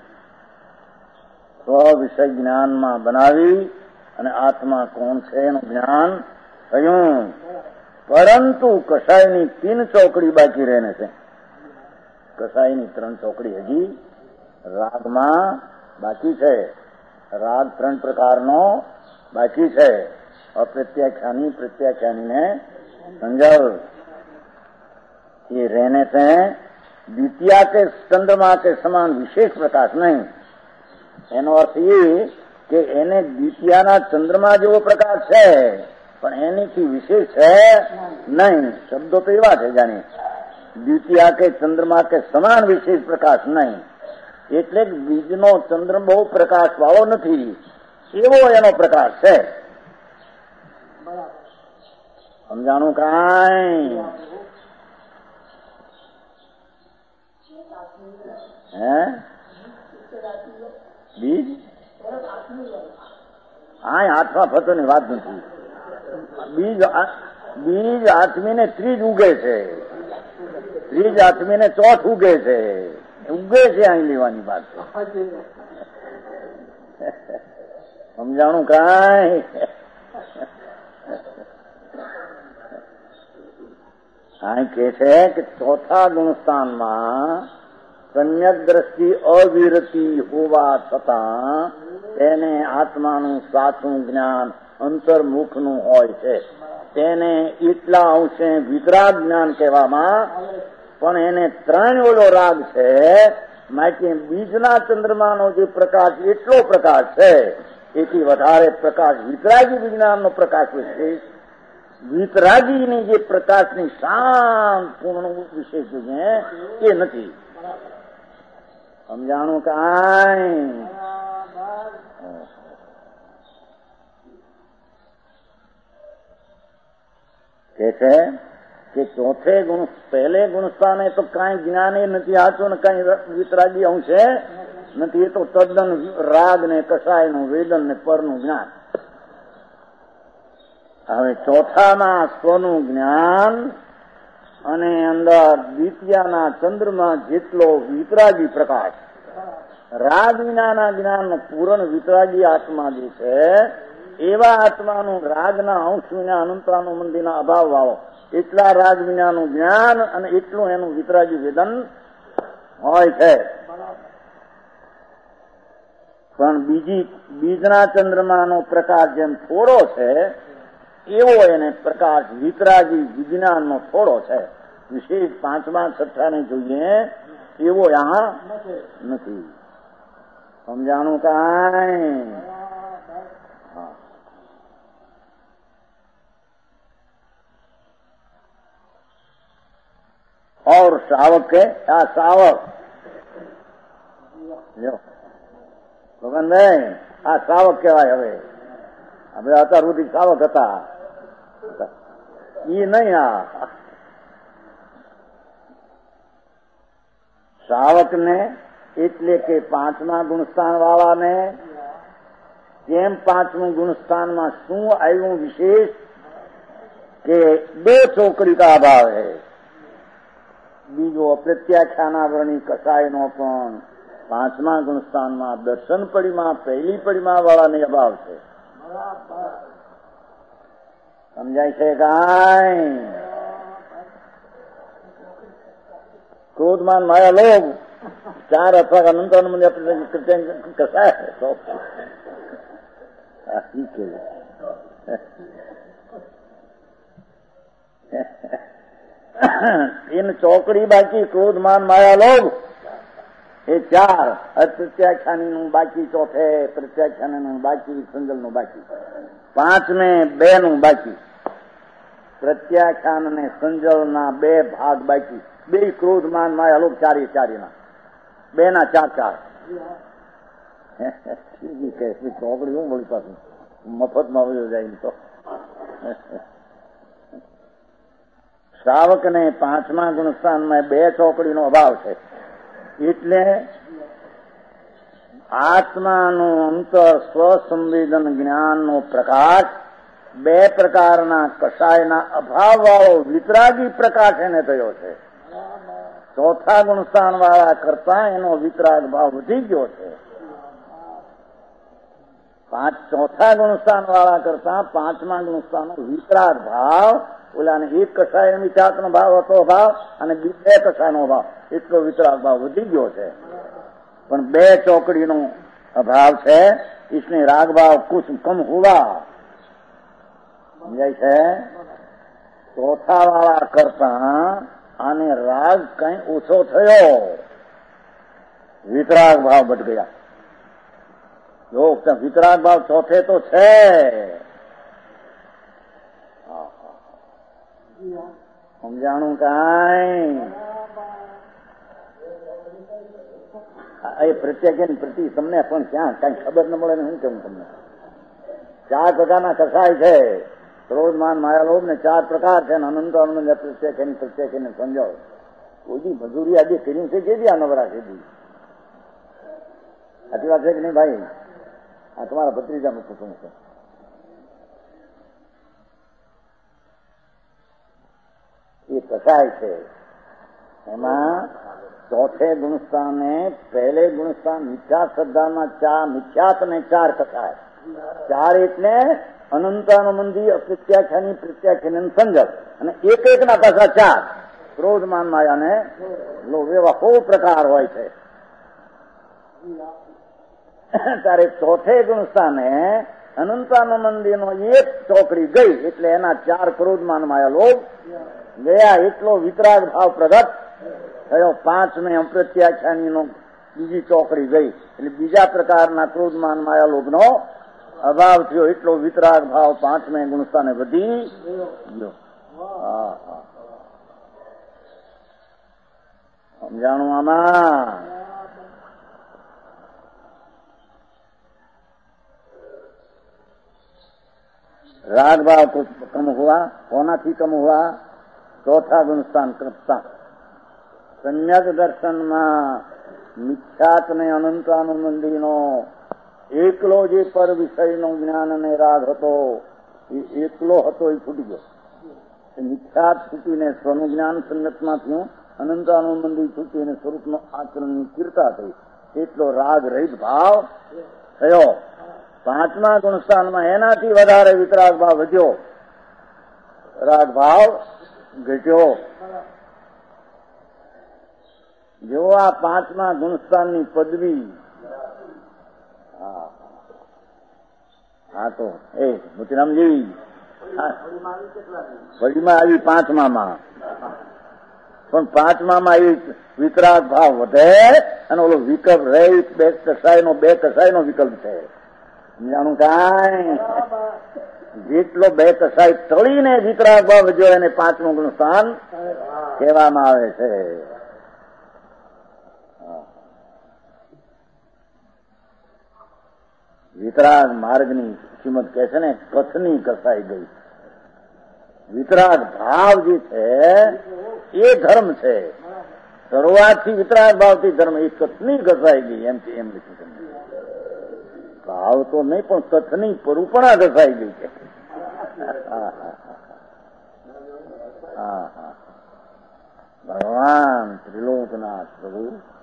સ્વ વિષય જ્ઞાનમાં બનાવી અને આત્મા કોણ છે એનું જ્ઞાન થયું. પરંતુ કસાયની 3 ચોકડી બાકી રહે છે. કસાયની 3 ચોકડી હજી રાગમાં બાકી છે. રાગ 3 પ્રકારનો બાકી છે. अप्रत्याख्यानी प्रत्याख्यानी ने संजल ये रहने से द्वितीया के चंद्रमा के समान विशेष प्रकाश नहीं. એનો અર્થ એ કે એને દ્વિતીયાના ચંદ્રમા જેવો પ્રકાશ છે, પણ એનીથી વિશેષ છે નહીં. શબ્દો તો એવા છે જાણે દ્વિતીયા કે ચંદ્રમા કે સમાન વિશેષ પ્રકાશ નહીં. એટલે બીજનો ચંદ્ર બહુ પ્રકાશ વાળો નથી, એવો એનો પ્રકાશ છે. સમજાણું કાંઈ? હે બીજ હા હાથમાં ફતોની વાત નથી. બીજ આઠમી ને ત્રીજ ઉગે છે. ત્રીજ આઠમીને ચોથ ઉગે છે અહીં લેવાની વાત છે. સમજાણું કાંઈ? અહીં કે છે કે ચોથા ગુણસ્થાનમાં સમ્યક દ્રષ્ટિ અવિરતી હોવા છતાં તેને આત્માનું સાચું જ્ઞાન અંતર્મુખનું હોય છે. તેને એટલા અંશે વિતરાગ જ્ઞાન કહેવામાં, પણ એને ત્રણ ઓલો રાગ છે. માટે બીજના ચંદ્રમાનો જે પ્રકાશ એટલો પ્રકાશ છે, એથી વધારે પ્રકાશ વિતરાગી વિજ્ઞાનનો પ્રકાશ વિશેષ, વિતરાગીની જે પ્રકાશની શાંત પૂર્ણ વિશેષ છે એ નથી. સમજાણું કાંઈ? કે છે કે ચોથે ગુણ પહેલે ગુણસ્થાને તો કાંઈ જ્ઞાન એ નથી આચું ને કાંઈ વિતરાગી અંશે નથી. એ તો તદ્દન રાગ ને કસાયનું વેદન ને પરનું જ્ઞાન. હવે ચોથામાં સ્વનું જ્ઞાન અને અંદર દ્વિતીયાના ચંદ્રમાં જેટલો વિતરાગી પ્રકાશ, રાગ વિનાના જ્ઞાનનો પૂર્ણ વિતરાગી આત્મા જે છે, એવા આત્માનું રાગના અંશ વિના અનંતાનું મંદિરના અભાવ વાવો એટલા રાગ વિનાનું જ્ઞાન અને એટલું એનું વિતરાગી વેદન હોય છે. પણ બીજના ચંદ્રમાનો પ્રકાશ જેમ થોડો છે, એવો એને પ્રકાશ વિતરાગી વિજ્ઞાનનો થોડો છે. વિશેષ પાંચમા છઠ્ઠાને જોઈએ એવો આ નથી. સમજાણું કાંઈ? और श्रावक के આ શ્રાવક ભગવાનભાઈ, આ શ્રાવક કહેવાય. હવે આપણે અત્યાર સુધી શ્રાવક હતા ઈ નહીં. આ શ્રાવક ને એટલે કે પાંચમા ગુણસ્થાન વાળાને જેમ પાંચમું ગુણસ્થાનમાં શું આવ્યું વિશેષ કે બે ચોકડી કા અભાવ है. બીજો અપ્રત્યાખ્યાનાવરણી કસાયનો પણ પાંચમા ગુણસ્થાનમાં દર્શન પડીમાં પહેલી પડીમાં વાળાને અભાવ છે. સમજાય છે કાંઈ? ક્રોધમાન માયા લોભ ચાર અથવા અનંતન મંદિર કસાય इन ચોકડી બાકી ક્રોધમાન માયા લોભ એ ચાર, પ્રત્યાખ્યાની નું બાકી ચોથે, પ્રત્યાખ્યાની નું બાકી, સંજલ નું બાકી, પાંચમે બે નું બાકી, પ્રત્યાખ્યાન અને સંજલ ના બે ભાગ બાકી. બે ક્રોધમાન માયા લોભ ચારીના બે ના ચાર. ચોકડી હું બોલી પાછું મફતમાં વયો જાય તો. શ્રાવકને પાંચમા ગુણસ્થાનમાં બે ચોકડીનો અભાવ છે. એટલે આત્માનું અંતર સ્વસંવેદન જ્ઞાનનો પ્રકાશ બે પ્રકારના કસાયના અભાવ વાળો વિતરાગી પ્રકાશ એને થયો છે. ચોથા ગુણસ્થાન વાળા કરતા એનો વિતરાગ ભાવ વધી ગયો છે. ચોથા ગુણસ્થાન વાળા કરતા પાંચમા ગુણસ્થાનનો વિતરાગ ભાવ, ઓલાને એક કસાય મિથાતનો ભાવ હતો ભાવ અને બે કસાયનો ભાવ, એટલો વિતરાગ ભાવ વધી ગયો છે. પણ બે ચોકડીનો અભાવ છે. इसने राग भाव कुछ कम हुआ. સમજાય છે? ચોથા વાળા કરતા આને રાગ કઈ ઓછો થયો, વિતરાગ ભાવ બટ ગયા. જો વિતરાગ ભાવ ચોથે તો છે. સમજાણું કાંઈ? એ પ્રત્યેક પ્રતિ તમને પણ ક્યાં કઈ ખબર ન મળે ને હું કેવું તમને. ચાર પ્રકારના કસાય છે, ક્રોધમાન માયાલોભ ને ચાર પ્રકાર છે. અનંત આનંદ પ્રત્યેક સમજો. કોઈ મજૂરી આજે કર્યું છે કે આ નવરા છે. સાચી વાત છે કે નહીં ભાઈ? આ તમારા ભત્રીજાનું કુટુંબ છે. એ કસાય છે. એમાં ચોથે ગુણસ્થાને પહેલે ગુણસ્થાન મિથ્યા શ્રદ્ધામાં મિથ્યાત ને ચાર કથાય. ચાર એટલે અનંતાનુબંધી, અપ્રત્યાખ્યાની, પ્રત્યાખ્યાની, સંજક, અને એક એકના પાછા ચાર. ક્રોધ, માન, માયા ને લોભ એવા 100 પ્રકાર હોય છે. ત્યારે ચોથે ગુણસ્થાને અનંતાનુબંધીનો એક ચોકડી ગઈ એટલે એના 4 ક્રોધ, માન, માયા, લોભ ગયા. એટલો વિતરાગ ભાવ પ્રગટ થયો. 5મે અપ્રત્યાખ્યાનીનો બીજી ચોકડી ગઈ એટલે બીજા પ્રકારના ક્રોધ, માન, માયા, લોભનો અભાવ થયો. એટલો વિતરાગ ભાવ 5મે ગુણસ્થાને વધી ગયો. સમજાણું આમાં? राग भाव को कम हुआ, होना थी कम हुआ. चौथा गुणस्थान कृपता. सम्यक दर्शનમાં મિથ્યાત ને અનંતાનુબંધીનો એકલો જે પર વિષયનો જ્ઞાન અને રાગ હતો એ એકલો હતો, એ છૂટી ગયો. મિથ્યાત છૂટીને સ્વનું જ્ઞાન સંગતમાં થયું, અનંતાનુબંધી છૂટીને સ્વરૂપનો આચરણની સ્થિરતા થઈ. એટલો રાગ રહિત ભાવ થયો. 5મા ગુણસ્થાનમાં એનાથી વધારે વિતરાગ ભાવ વધ્યો, રાગ ભાવ ઘટ્યો. જો આ 5મા ગુણસ્થાનની પદવી, હા તો એ મોતીરામજી વડીમાં આવી 5મામાં, પણ 5મામાં એ વિતરાગ ભાવ વધે અને ઓલો વિકલ્પ રહિત 2 કસાયનો વિકલ્પ છે. જાણું કાંઈ જેટલો 2 કસાય તળીને વિતરાગ ભાવ વધ્યો એને 5મું ગુણસ્થાન કહેવામાં આવે છે. વિતરાગ માર્ગની કિંમત કહે છે ને, કથની કસાઈ ગઈ. વિતરાગ ભાવ જે છે એ ધર્મ છે. શરૂઆતથી વિતરાગ ભાવથી ધર્મ, એ કથની કસાઈ ગઈ. એમ લખ્યું છે. ભાવ તો નહીં પણ કથની પરૂપણા ઘસાઈ ગઈ છે. ભગવાન ત્રિલોકનાથ પ્રભુ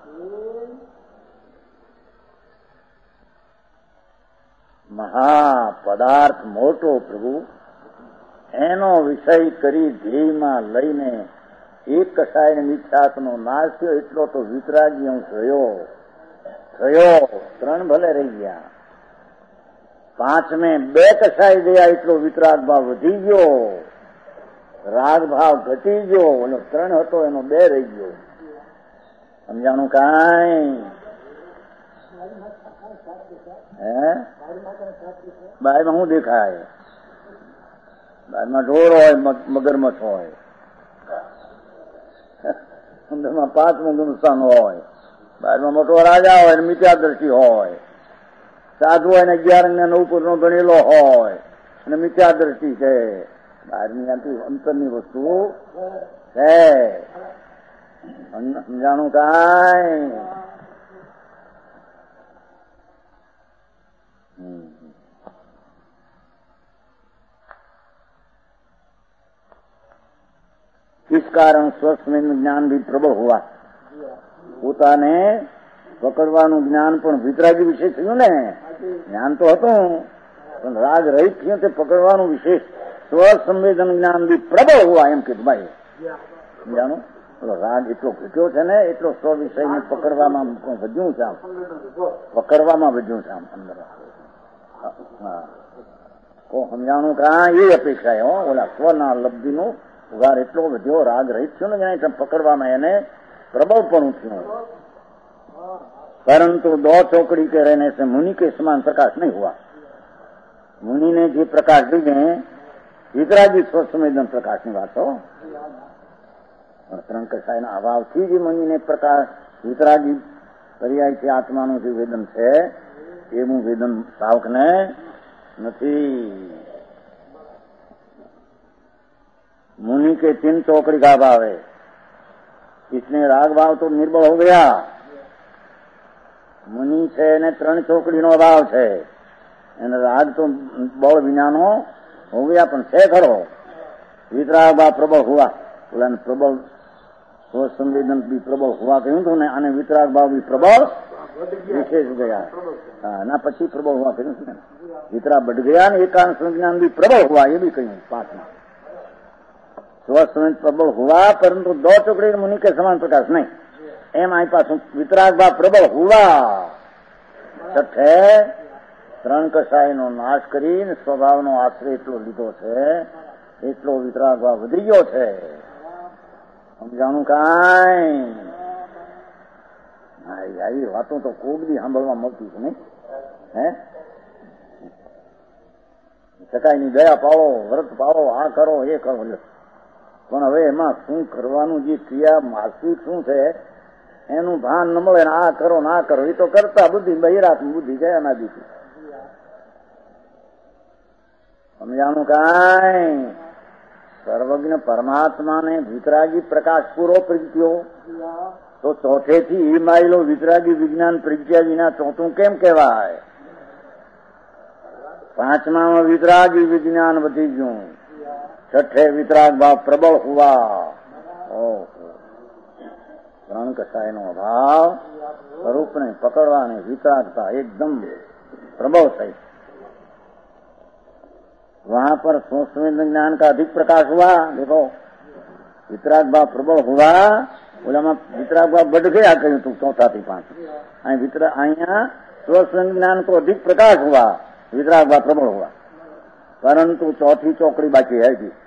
મહાપદાર્થ મોટો પ્રભુ એનો વિષય કરી ધ્યેયમાં લઈને એક કસાય મિથ્યાત્વનો નાશ થયો. એટલો તો વિતરાગી અંશ થયો. 3 ભલે રહી ગયા. 5મે 2 કસાઈ ગયા એટલો વિતરાગ ભાવ વધી ગયો, રાગ ભાવ ઘટી ગયો. એનો 3 હતો એનો 2 રહી ગયો. સમજાણું કાંઈ? બારમાં શું દેખાય? બારમાં ઢોર હોય, મગરમચ્છ હોય. અંદરમાં 5મું ગુણસ્થાન હોય. 12માં મોટો રાજા હોય, મિથ્યાદ્રષ્ટિ હોય. સાધુ હોય ને 11 ને 9 પુરનો ગણેલો હોય અને મિથ્યાદ્રષ્ટિ છે. 12મી અંતરની વસ્તુ છે. સમજાણું કાંઈ? इस कारण સ્વસ્મેન જ્ઞાન भी પ્રબળ हुआ. પોતાને પકડવાનું જ્ઞાન પણ વિતરાગી વિશેષ થયું ને. જ્ઞાન તો હતું પણ રાગ રહિત થયું તે પકડવાનું વિશેષ સ્વસંવેદન જ્ઞાન भी પ્રબળ हुआ. એમ કીધું ભાઈ. જાણો રાગ એટલો ઘટ્યો છે ને, એટલો સ્વ વિષયને પકડવામાં વધ્યું છે. આમ પકડવામાં વધ્યું છે. આમ અંદર સમજાણું કાં? એ અપેક્ષા હો. ઓલા સ્વના લબ્ધિનું ઉગાર એટલો વધ્યો, રાગ રહિત થયો ને જાણે પકડવામાં એને પ્રબળપણું થયું. પરંતુ 2 चौकड़ी के रहने से मुनि के समान प्रकाश नहीं हुआ. मुनि ने जो प्रकाश दिए वितरागी स्वसंवेदन प्रकाश ની વાત હો. 3 કસાયના અભાવથી જે મુનિને પ્રકાશ વિતરાગી પર્યાયથી આત્માનું જે વેદન છે એવું વેદન સાવકને નથી. मुनि के 3 चौकड़ी का अभाव है, इसने राग भाव तो निर्बल हो गया. मुनि છે એને 3 ચોકડીનો અભાવ છે. એને રાગ તો બળ વિનાનો हो गया, પણ છે ખરો. વિતરાગ ભાવ પ્રબળ हुआ. બોલા પ્રબળ સ્વ સ્વસંવેદન બી પ્રબળ હોવા કહ્યું હતું ને, અને વિતરાગ ભાવ બી પ્રબળ વિશેષ ગયા. ના પછી પ્રબળ હોવા કહ્યું હતું ને, વિતરાગ બઢ ગયા ને એકાંત સંજ્ઞાન બી પ્રબળ હોવા એ બી કહ્યું 5માં. સ્વસંવેદ પ્રબળ હોવા પરંતુ દો ચોકડી મુનિ કે સમાન પ્રકાશ નહીં, એમ અહીં પાછું વિતરાગ ભાવ પ્રબળ હોવા. છઠ્ઠે ત્રણ કસાયનો નાશ કરીને સ્વભાવનો આશ્રય એટલો લીધો છે, એટલો વિતરાગ ભાવ વધી ગયો છે. સમજાણું કાંઈ? આવી વાતો તો કોક દી સાંભળવા મળતી છે નહીં? હે સકાયની દયા પાવો, વ્રત પાવો, આ કરો એ કરો, પણ હવે એમાં શું કરવાનું, જે ક્રિયા માસિક શું છે એનું ભાન ન મળે ને આ કરો ના કરો, એ તો કરતા બુદ્ધિ બહિરાત બુદ્ધિ જાય અનાદિથી. સમજાણું કાંઈ? સર્વજ્ઞ પરમાત્માને વિતરાગી પ્રકાશ પૂરો પ્રગટ્યો તો ચોથેથી એ માયલો વિતરાગી વિજ્ઞાન પ્રજ્ઞા વિના ચોથું કેમ કહેવાય? 5માં વિતરાગી વિજ્ઞાન વધી ગયું. છઠ્ઠે વિતરાગ ભાવ પ્રબળ હોવા. ત્રણ કસાયનો અભાવ સ્વરૂપને પકડવાની વિતરાગતા एकदम प्रबल થઈ. वहां पर संवेदन ज्ञान का अधिक प्रकाश हुआ. देखो वितराग भाव प्रबल हुआ, ओलाમાં वितराग भाव बढ़ गया कहूं तू 4 થી 5. અહીંયા स्वसंवेदन ज्ञान को अधिक प्रकाश हुआ, वितराग भाव प्रबल हुआ, परंतु चौथी चौकड़ी बाकी है जी.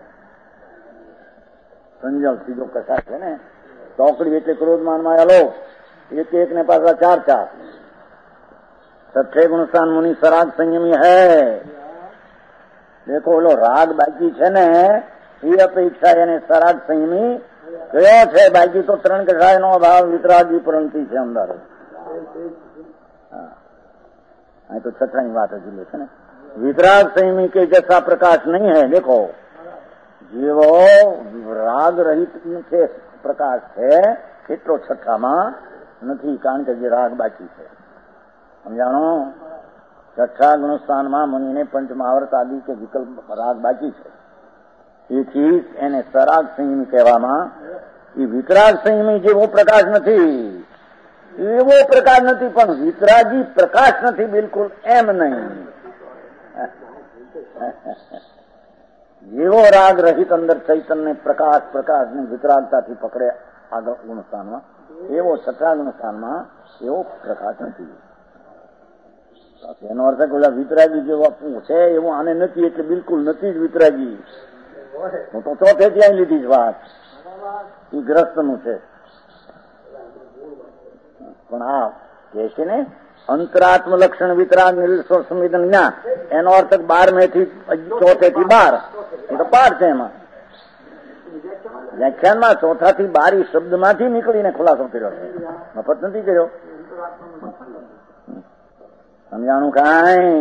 संजल सीधो कसाय है ने, चौकड़ी એટલે ક્રોધમાન માયા લો, एक एक ने पास 4-4. छठे गुणस्थान मुनि सराग संयमी है. देखो ओलो राग बाकी છે ને એ અપેક્ષા એને સરાગ સંયમી કયો છે. બાકી તો ત્રણ કસાયનો અભાવ વિતરાગી પરંતી છે અંદર. અહીં તો છઠ્ઠાની વાત હજી છે ને, वितराग संयमी के जैसा प्रकाश नहीं है. देखो जीवो राग रहित के प्रकाश है એટલો છઠ્ઠામાં નથી, કારણ કે જે રાગ બાકી છે. સમજાણો? છઠ્ઠા ગુણસ્થાનમાં મુનિને પંચમહાવર્ત આદિ કે વિકલ્પ રાગ બાકી છે, તેથી એને સરાગ સંયમી કહેવામાં. એ વિતરાગ સંયમી જેવો પ્રકાશ નથી, એવો પ્રકાશ નથી, પણ વિતરાગી પ્રકાશ નથી બિલકુલ એમ નહીં. જેવો રાગ રહિત અંદર ચૈતન્ય પ્રકાશને વિતરાગતાથી પકડે આગળ ગુણસ્થાનમાં, એવો છઠ્ઠા ગુણસ્થાનમાં એવો પ્રકાશ નથી. એનો અર્થ કે વિતરાગી જેવો છે એવું આને નથી, એટલે બિલકુલ નથી જ વિતરાગી. હું તો ચોથે ત્યાં લીધી જ વાત, એ ગ્રસ્તનું છે. પણ આ કે છે ને અંતરાત્મ લક્ષણ વિતરાગ સંવેદન જ્ઞાન, એનો અર્થ 12 થી ચોથે થી 12 એ તો પાર છે. એમાં વ્યાખ્યાનમાં 4 થી 12 શબ્દમાંથી નીકળીને ખુલાસો કર્યો છે, મફત નથી કર્યો. સમજાણું કાંઈ?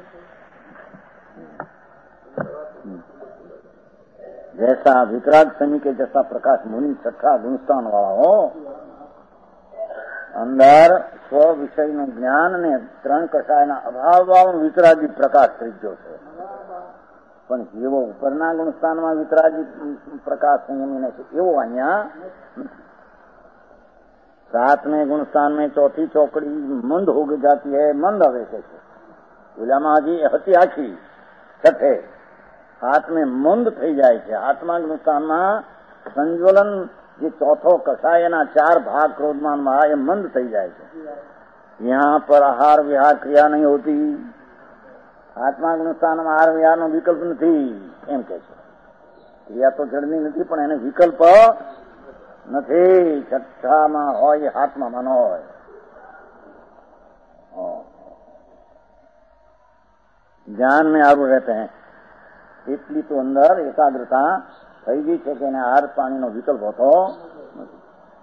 जैसा वितराग संयमी के जैसा प्रकाश मुनि छठा गुणस्थान वाला हो, અંદર સ્વ વિષયનું જ્ઞાન ને ત્રણ કસાયના અભાવવાળો વિતરાગી પ્રકાશ થઈ ગયો છે. પણ જેવો ઉપરના ગુણસ્થાનમાં વિતરાગી પ્રકાશ સંયમીને છે એવો અહીંયા 7वें गुणस्थान में चौथी चौकड़ी मंद हो जाती है, मंद आवेशे છે. ઓલામાં હજી હતી આખી, છઠ્ઠે 7में મંદ થઈ જાય છે. 8મા ગુણસ્થાનમાં સંજ્વલન જે ચોથો કસાય એના 4 भाग क्रोधमाનમાં ये मंद થઈ જાય છે. यहाँ पर आहार विहार क्रिया नहीं होती. 8મા ગુણસ્થાનમાં આહાર વિહારનો વિકલ્પ નથી એમ કે છે. ક્રિયા તો જડની નથી, પણ એને વિકલ્પ નથી. છઠ્ઠામાં હોય, 7માં ન હોય. ज्ञान में आरू रहते हैं એટલી તો અંદર એકાગ્રતા થઈ ગઈ છે કે એને આહાર પાણીનો વિકલ્પ હોતો નથી.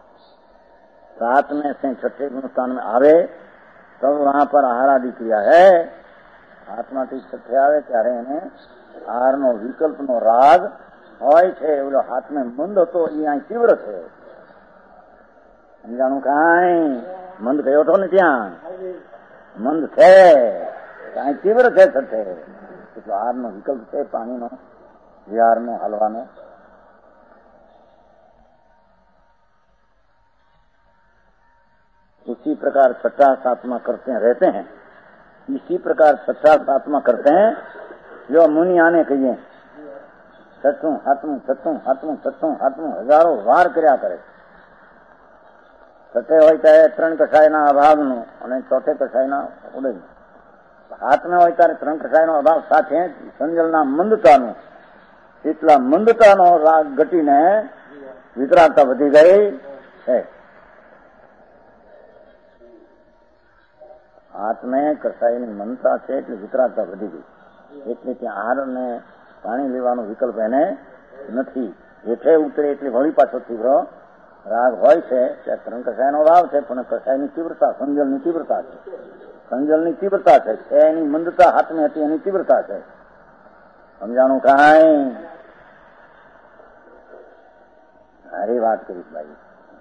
7में से छठे गुणस्थान में आवे तब वहां पर आहार आदि क्रिया है. 8માં થી છઠ્ઠે આવે ત્યારે એને આહારનો વિકલ્પનો રાગ હોય છે. ઓલો 7में મંદ હતો એ અહીં તીવ્ર છે. સમજાણું કાંઈ? મંદ ગયો હતો ને ત્યાં મંદ છે, કાંઈ તીવ્ર છે છઠ્ઠે. એટલે આહારનો વિકલ્પ છે, પાણીનો, વિહારનો, હલવાનો. उसी प्रकार छठा सातवां करते रहते हैं। इसी प्रकार छठा सातवां करते हैं जो मुनि आने कहिए छठुं हाथमું छठુं हाथमું छठुं हाथमું हजारों વાર કર્યા કરે। છઠે હોય ત્યારે 3 કસાયના અભાવનું અને ચોથે કસાયના ઉદયનું, હાથમાં હોય ત્યારે 3 કસાયનો અભાવ સાથે સંજલના મંદતાનું, એટલા મંદતાનો રાગ ઘટીને વિતરાગતા વધી ગઈ છે। હાથમાં કસાયની મંદતા છે એટલે વિતરાગતા વધી ગઈ, એટલે ત્યાં આહાર ને પાણી લેવાનો વિકલ્પ એને નથી। હેઠે ઉતરે એટલે વળી પાછો તીવ્ર રાગ હોય છે। ત્યાં 3 કસાયનો ભાવ છે પણ કસાયની તીવ્રતા સંજલની તીવ્રતા છે, સંજલની તીવ્રતા છે, એની મંદતા હાથમાં હતી એની તીવ્રતા છે। સમજાણું કાંઈ? સારી વાત કરીશ ભાઈ।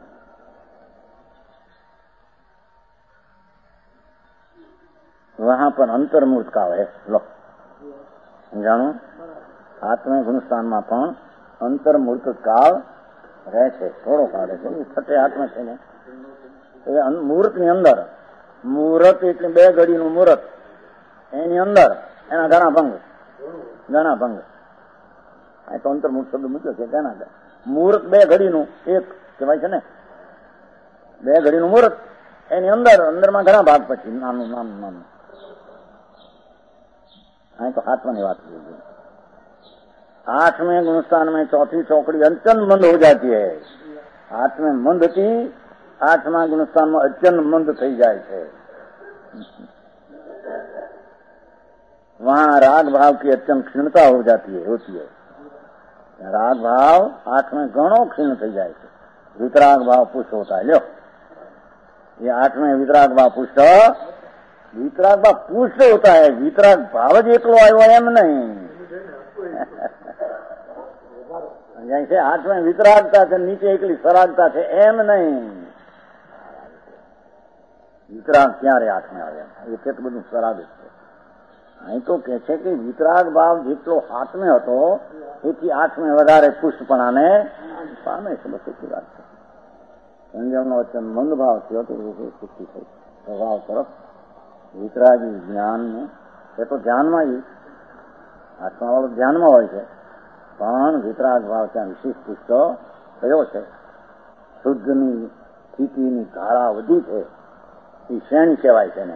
वहां पर अंतर्मूर्त काल है। लो समझाणु? हाथ में गुणस्थान में पण अंतर्मूर्त काल रहे छे, थोड़ो काल रहे छे। छठे हाथ में छे ने मुहूर्त ની અંદર, મુહૂર્ત એટલે 2 ઘડીનું મુહૂર્ત, એની અંદર એના ઘણા ભંગ, ઘણા ભંગ। આ તો અંતર્મૂર્ત શબ્દ મૂક્યો છે, ઘણા મુહૂર્ત 2 ઘડીનું એક કહેવાય છે ને, 2 ઘડીનું મુહૂર્ત, એની અંદરમાં ઘણા ભાગ પછી નાનું નાનું નાનું। અહીં તો हाथ में बात की। 8वें गुणस्थान में चौथी चौकड़ी अत्यंत मंद हो जाती है। हाथ में मंद थी 8वां गुणस्थान में अत्यंत मंद थी जाए छे। वहां राग भाव की अत्यंत क्षीणता हो जाती है, होती है। राग भाव 8वें घणो क्षीण थी जाए छे। वितराग भाव पुष्ट होता है। लो ये 8वें वितराग भाव पुष्ट, वितराग भाव पुष्ट होता है। वितराग भाव ज एकलो आयो एम नहीं। जैसे 8वें वितरागता है, नीचे एकली सरागता है, एम नहीं। वितराग क्यारे 8में आवे? ये तो બધું સરાગ છે। અહીં તો કહે છે કે વિતરાગ ભાવ જેટલો 8में હતો એથી 8में વધારે પુષ્ટપણાને પામે છે। બસ એટલી વાત છે। સંજમનો વચન મંદ ભાવ થયો તો સુખી થઈ સ્વભાવ તરફ વિતરાગી જ્ઞાન એ તો ધ્યાનમાં જ, આત્મા વાળો ધ્યાનમાં હોય છે, પણ વિતરાગ ભાવ ત્યાં વિશેષ પુષ્ટ થયો છે। શુદ્ધની સ્થિતિની ધારા વધી છે, એ શ્રેણી કહેવાય છે ને।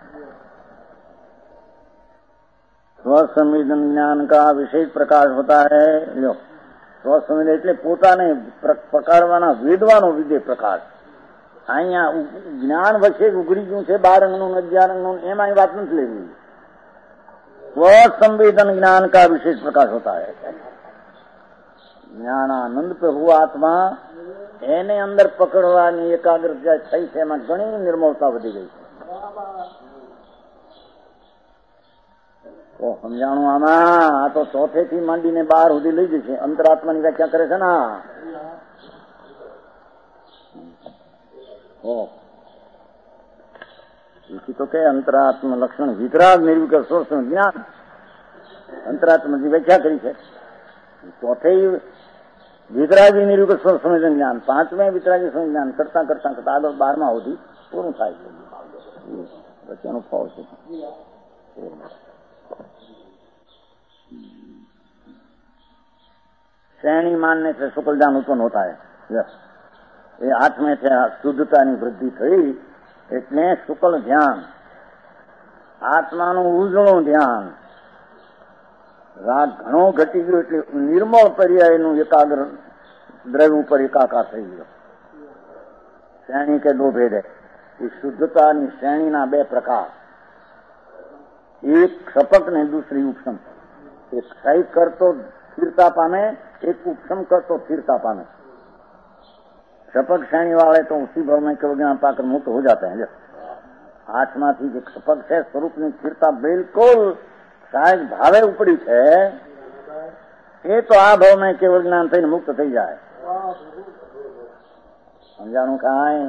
સ્વસંવેદન જ્ઞાન કા વિશેષ પ્રકાશ હોતા है। लो સ્વસંવેદન એટલે પોતાને પકડવાના વેદવાનો વિજય પ્રકાશ। અહીંયા જ્ઞાન વચ્ચે ઉઘડી ગયું છે 12 અંગનું 11 અંગનું, એમાં વાત નથી લેવી। સ્વસંવેદન જ્ઞાન का विशेष प्रकाश होता है। જ્ઞાનાનંદ પ્રભુ આત્મા એને અંદર પકડવાની એકાગ્રતા થઈ છે, એમાં ઘણી નિર્મળતા વધી ગઈ છે। તો સમજાણું આમાં? આ તો ચોથેથી માંડીને 12 સુધી લઈ જશે। અંતરાત્માની વ્યાખ્યા કરે છે ને। इसी तो क्या अंतरात्म लक्षण वितराग निर्विकल्प स्व ज्ञान, अंतरात्मा की व्याख्या करी है। चौथे वितरागी निर्विकल्प स्व संवेदन ज्ञान, 5वें वितरागी संवेदन ज्ञान करता करता करता आगे 12मा સુધી પૂરું થાય છે। પછી એનો ફાવ છે। श्रेणी मानने से शुक्ल ज्ञान उत्पन्न होता है। ये 8वें से શુદ્ધતાની વૃદ્ધિ થઈ એટલે શુક્લ ધ્યાન, આત્માનું ઉજળું ધ્યાન, રાગ ઘણો ઘટી ગયો એટલે નિર્મળ પર્યાયનું એકાગ્ર દ્રવ્ય ઉપર એકાકાર થઈ ગયો। શ્રેણી કે 2 ભેદ है। એ શુદ્ધતાની શ્રેણીના 2 પ્રકાર, એક ક્ષપક ને दूसरी ઉપશમ। એક ક્ષય કરતો સ્થિરતા પામે, एक उपशम करतो स्थिरता पामे। क्षपक श्रेणी वाले तो उसी भाव में केवल ज्ञान पाकर मुक्त हो जाते हैं। 8मा थी जो क्षपक है स्वरूप की स्थिरता बिल्कुल शायद भावे उपड़ी है, ये तो आ भाव में केवल ज्ञान थी मुक्त थी जाए। समझाणु कहाँ है?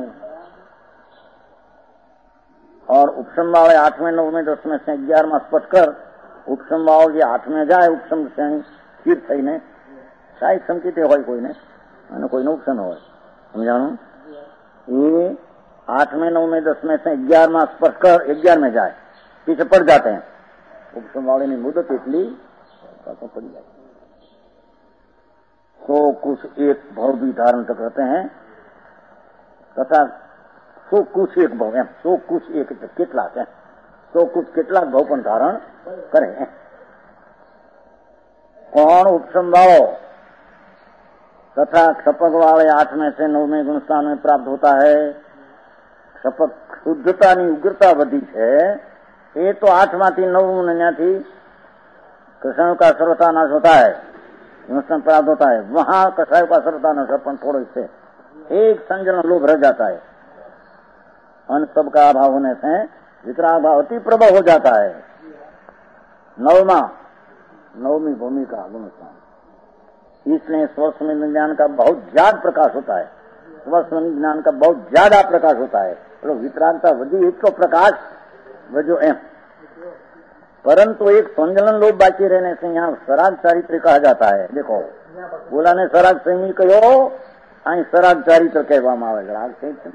और उपशम वाले 8वें 9वें 10वें से 11मा स्पष्ट कर, उपशम भाव ये 8में जाए, उपशम श्रेणी स्थिर थी ने शायद संकेत હોય કોઈને અને કોઈનું ઉપસન હોય। સમજાણું? એ 8वें 9वें 10वें से 11वां स्पर्श कर 11 में जाए, पीछे पड़ जाते हैं। उपशम वाले मुदत એટલી पड़ जाए तो कुछ एक भाव भी धारण तक रहते हैं तथा सो कुछ एक भाव एम सो कुछ एक કેટલાક है सो कुछ કેટલાક भाव પણ धारण करे। कौन उपशम वालो तथा क्षपक वाले 8वें से 9वें गुण स्थान में प्राप्त होता है। क्षपक शुद्धता उग्रता बधी है, ये तो 8वां 9 महीना थी कृष्ण का सर्वथा नाश होता है, गुणस्थान प्राप्त होता है। वहां कसाय का सर्वथा नाश अपन थोड़े से एक संजन लोभ रह जाता है। अन सब का अभाव होने से वितराग भाव अति प्रबल हो जाता है। 9वीं भूमि का गुणस्थान, इसलिए स्वस्वनिंद ज्ञान का बहुत ज्यादा प्रकाश होता है। स्वस्वनिंद ज्ञान का बहुत ज्यादा प्रकाश होता है। तो वितरागता वधी एक तो प्रकाश वजो एम, परंतु एक संजलन लोभ बाकी रहने से यहाँ सराग चारित्र कहा जाता है। देखो बोला ने सराग प्रेमी कहो, अँ सराग चारित्र कहवामां आवे। राग चरित्र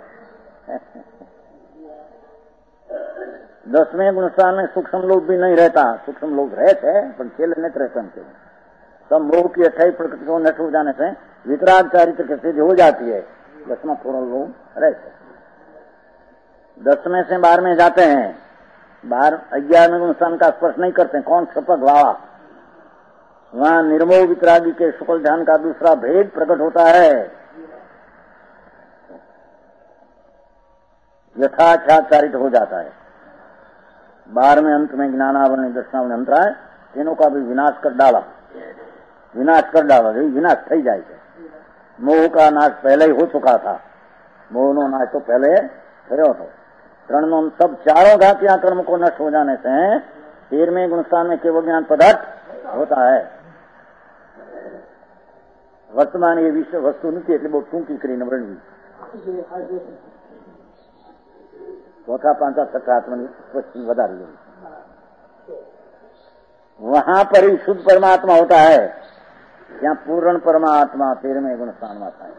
10वें गुणस्थान में सूक्ष्म लोभ भी नहीं रहता। सूक्ष्म लोभ रहते पर खेल नहीं रहते। सब मोह की 28 प्रकृति को नष्ट हो जाने से वितराग चारित्र की सिद्धि हो जाती है। 10वां थोड़ा लोभ रहते। 10वें से 12वें जाते हैं, 11वें गुणस्थान का स्पर्श नहीं करते। कौन क्षपक भावा, वहां निर्मोह वितरागी के शुक्ल ध्यान का दूसरा भेद प्रकट होता है। यथाचारित हो जाता है। 12वें अंत में ज्ञानावरण 10वां अंतराय तीनों का भी विनाश कर डाला। विनाश થઈ જાય છે। मोह का नाश पहले ही हो चुका था। मोह नो नाश तो पहले થયો હતો। ત્રણનો सब चारों घातियां कर्म को नष्ट हो जाने से 13वें गुणस्थान में केवल ज्ञान पदार्थ होता है। वर्तमान ये विषय वस्तु नहीं એટલે बहुत टूंकी કરીને વર્ણવી। चौथा 5 छठा आत्मनि વધારે જોઈએ। वहां पर ही शुद्ध परमात्मा होता है। यहाँ पूर्ण परमात्मा 13वें गुणस्थान में आता है।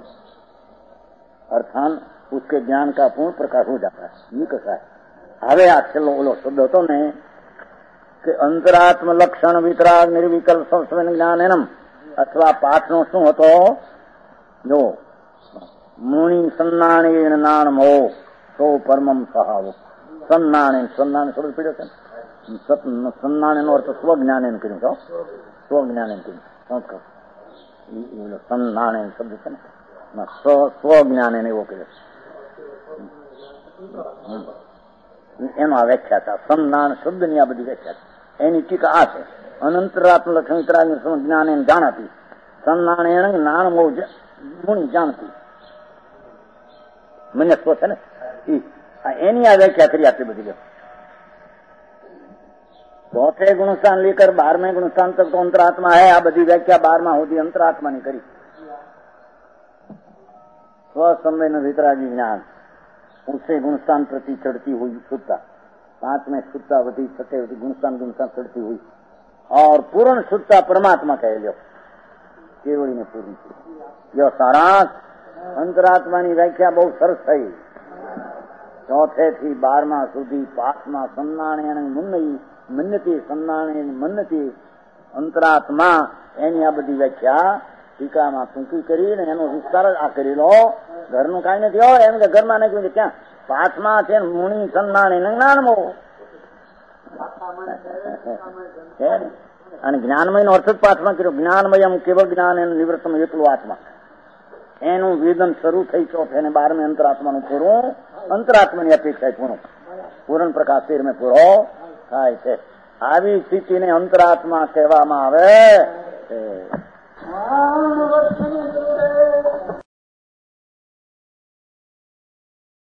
अर्थात उसके ज्ञान का पूर्ण प्रकाश हो जाता है। ये कैसा है? हवे आ छेल्लो ओलो शब्द होतो ने कि अंतरात्म लक्षण वितराग निर्विकल्प संस्वेन ज्ञानेनम अथवा पाठनो શું હતો? જો મુનિ સન્નાણેન નાણમો તો પરમમ સહાવો। સન્નાણેન શબ્દ પીડ્યો છે। સન્નાણેનો અર્થ સ્વજ્ઞાનેન કર્યું છો। સ્વજ્ઞાનેન કર્યું સંસ્કૃત સન્નાણેન શબ્દ છે ને સ્વજ્ઞાનેન એવો કર્યો। એનો આ વ્યાખ્યા था। સન્નાણ શબ્દની આ બધી વ્યાખ્યા છે। એની ટીકા આ છે। અનંતરાત્મ લક્ષણ વિતરાગ જ્ઞાનેન જાણતી સન્નાણેન નાણમો મુનિ જાણતી મનસ્વ છે ને એની આ વ્યાખ્યા કરી આટલી બધી। चौथे गुणस्थान लेकर 12वें गुणस्थान तक तो अंतरात्मा है। आ बधी व्याख्या 12वां होती अंतरात्मा ने करी। स्वसंवेदन वितरागी ज्ञान उससे गुणस्थान प्रति चढ़ती हुई शुद्धता। 5वें शुद्धता वधी, 6वें गुणस्थान चढ़ती हुई और पूर्ण शुद्धता परमात्मा कह लो। केवड़ी ने पूरी यह सारांश अंतरात्मा की व्याख्या बहुत सरस थी। चौथे थी 12वां सुधी 5वां सन्नाणे मुन्नई मन्नति सन्नाणे मन्नति अंतरात्मा एनी आ बधी व्याख्या टीकामां टूंकी करीने एनो विस्तार आ करेलो। घरनुं कांई नथी हो एम के घरमां नाख्युं क्या 5मां छे मुनि सन्नाणे ज्ञानमो अने ज्ञानमयनो अर्थ ज 5मां कर्यो। ज्ञानमयम केवल ज्ञान निवृत्तम एकलो आत्मा एનું વેદન શરૂ થઈ ચોથે અને 12મેં અંતરાત્માનું પૂરું અંતરાત્માની અપેક્ષા પૂર્ણ પ્રકાશ 13મેં પૂરો થાય છે। આવી સ્થિતિને અંતરાત્મા કહેવામાં આવે છે।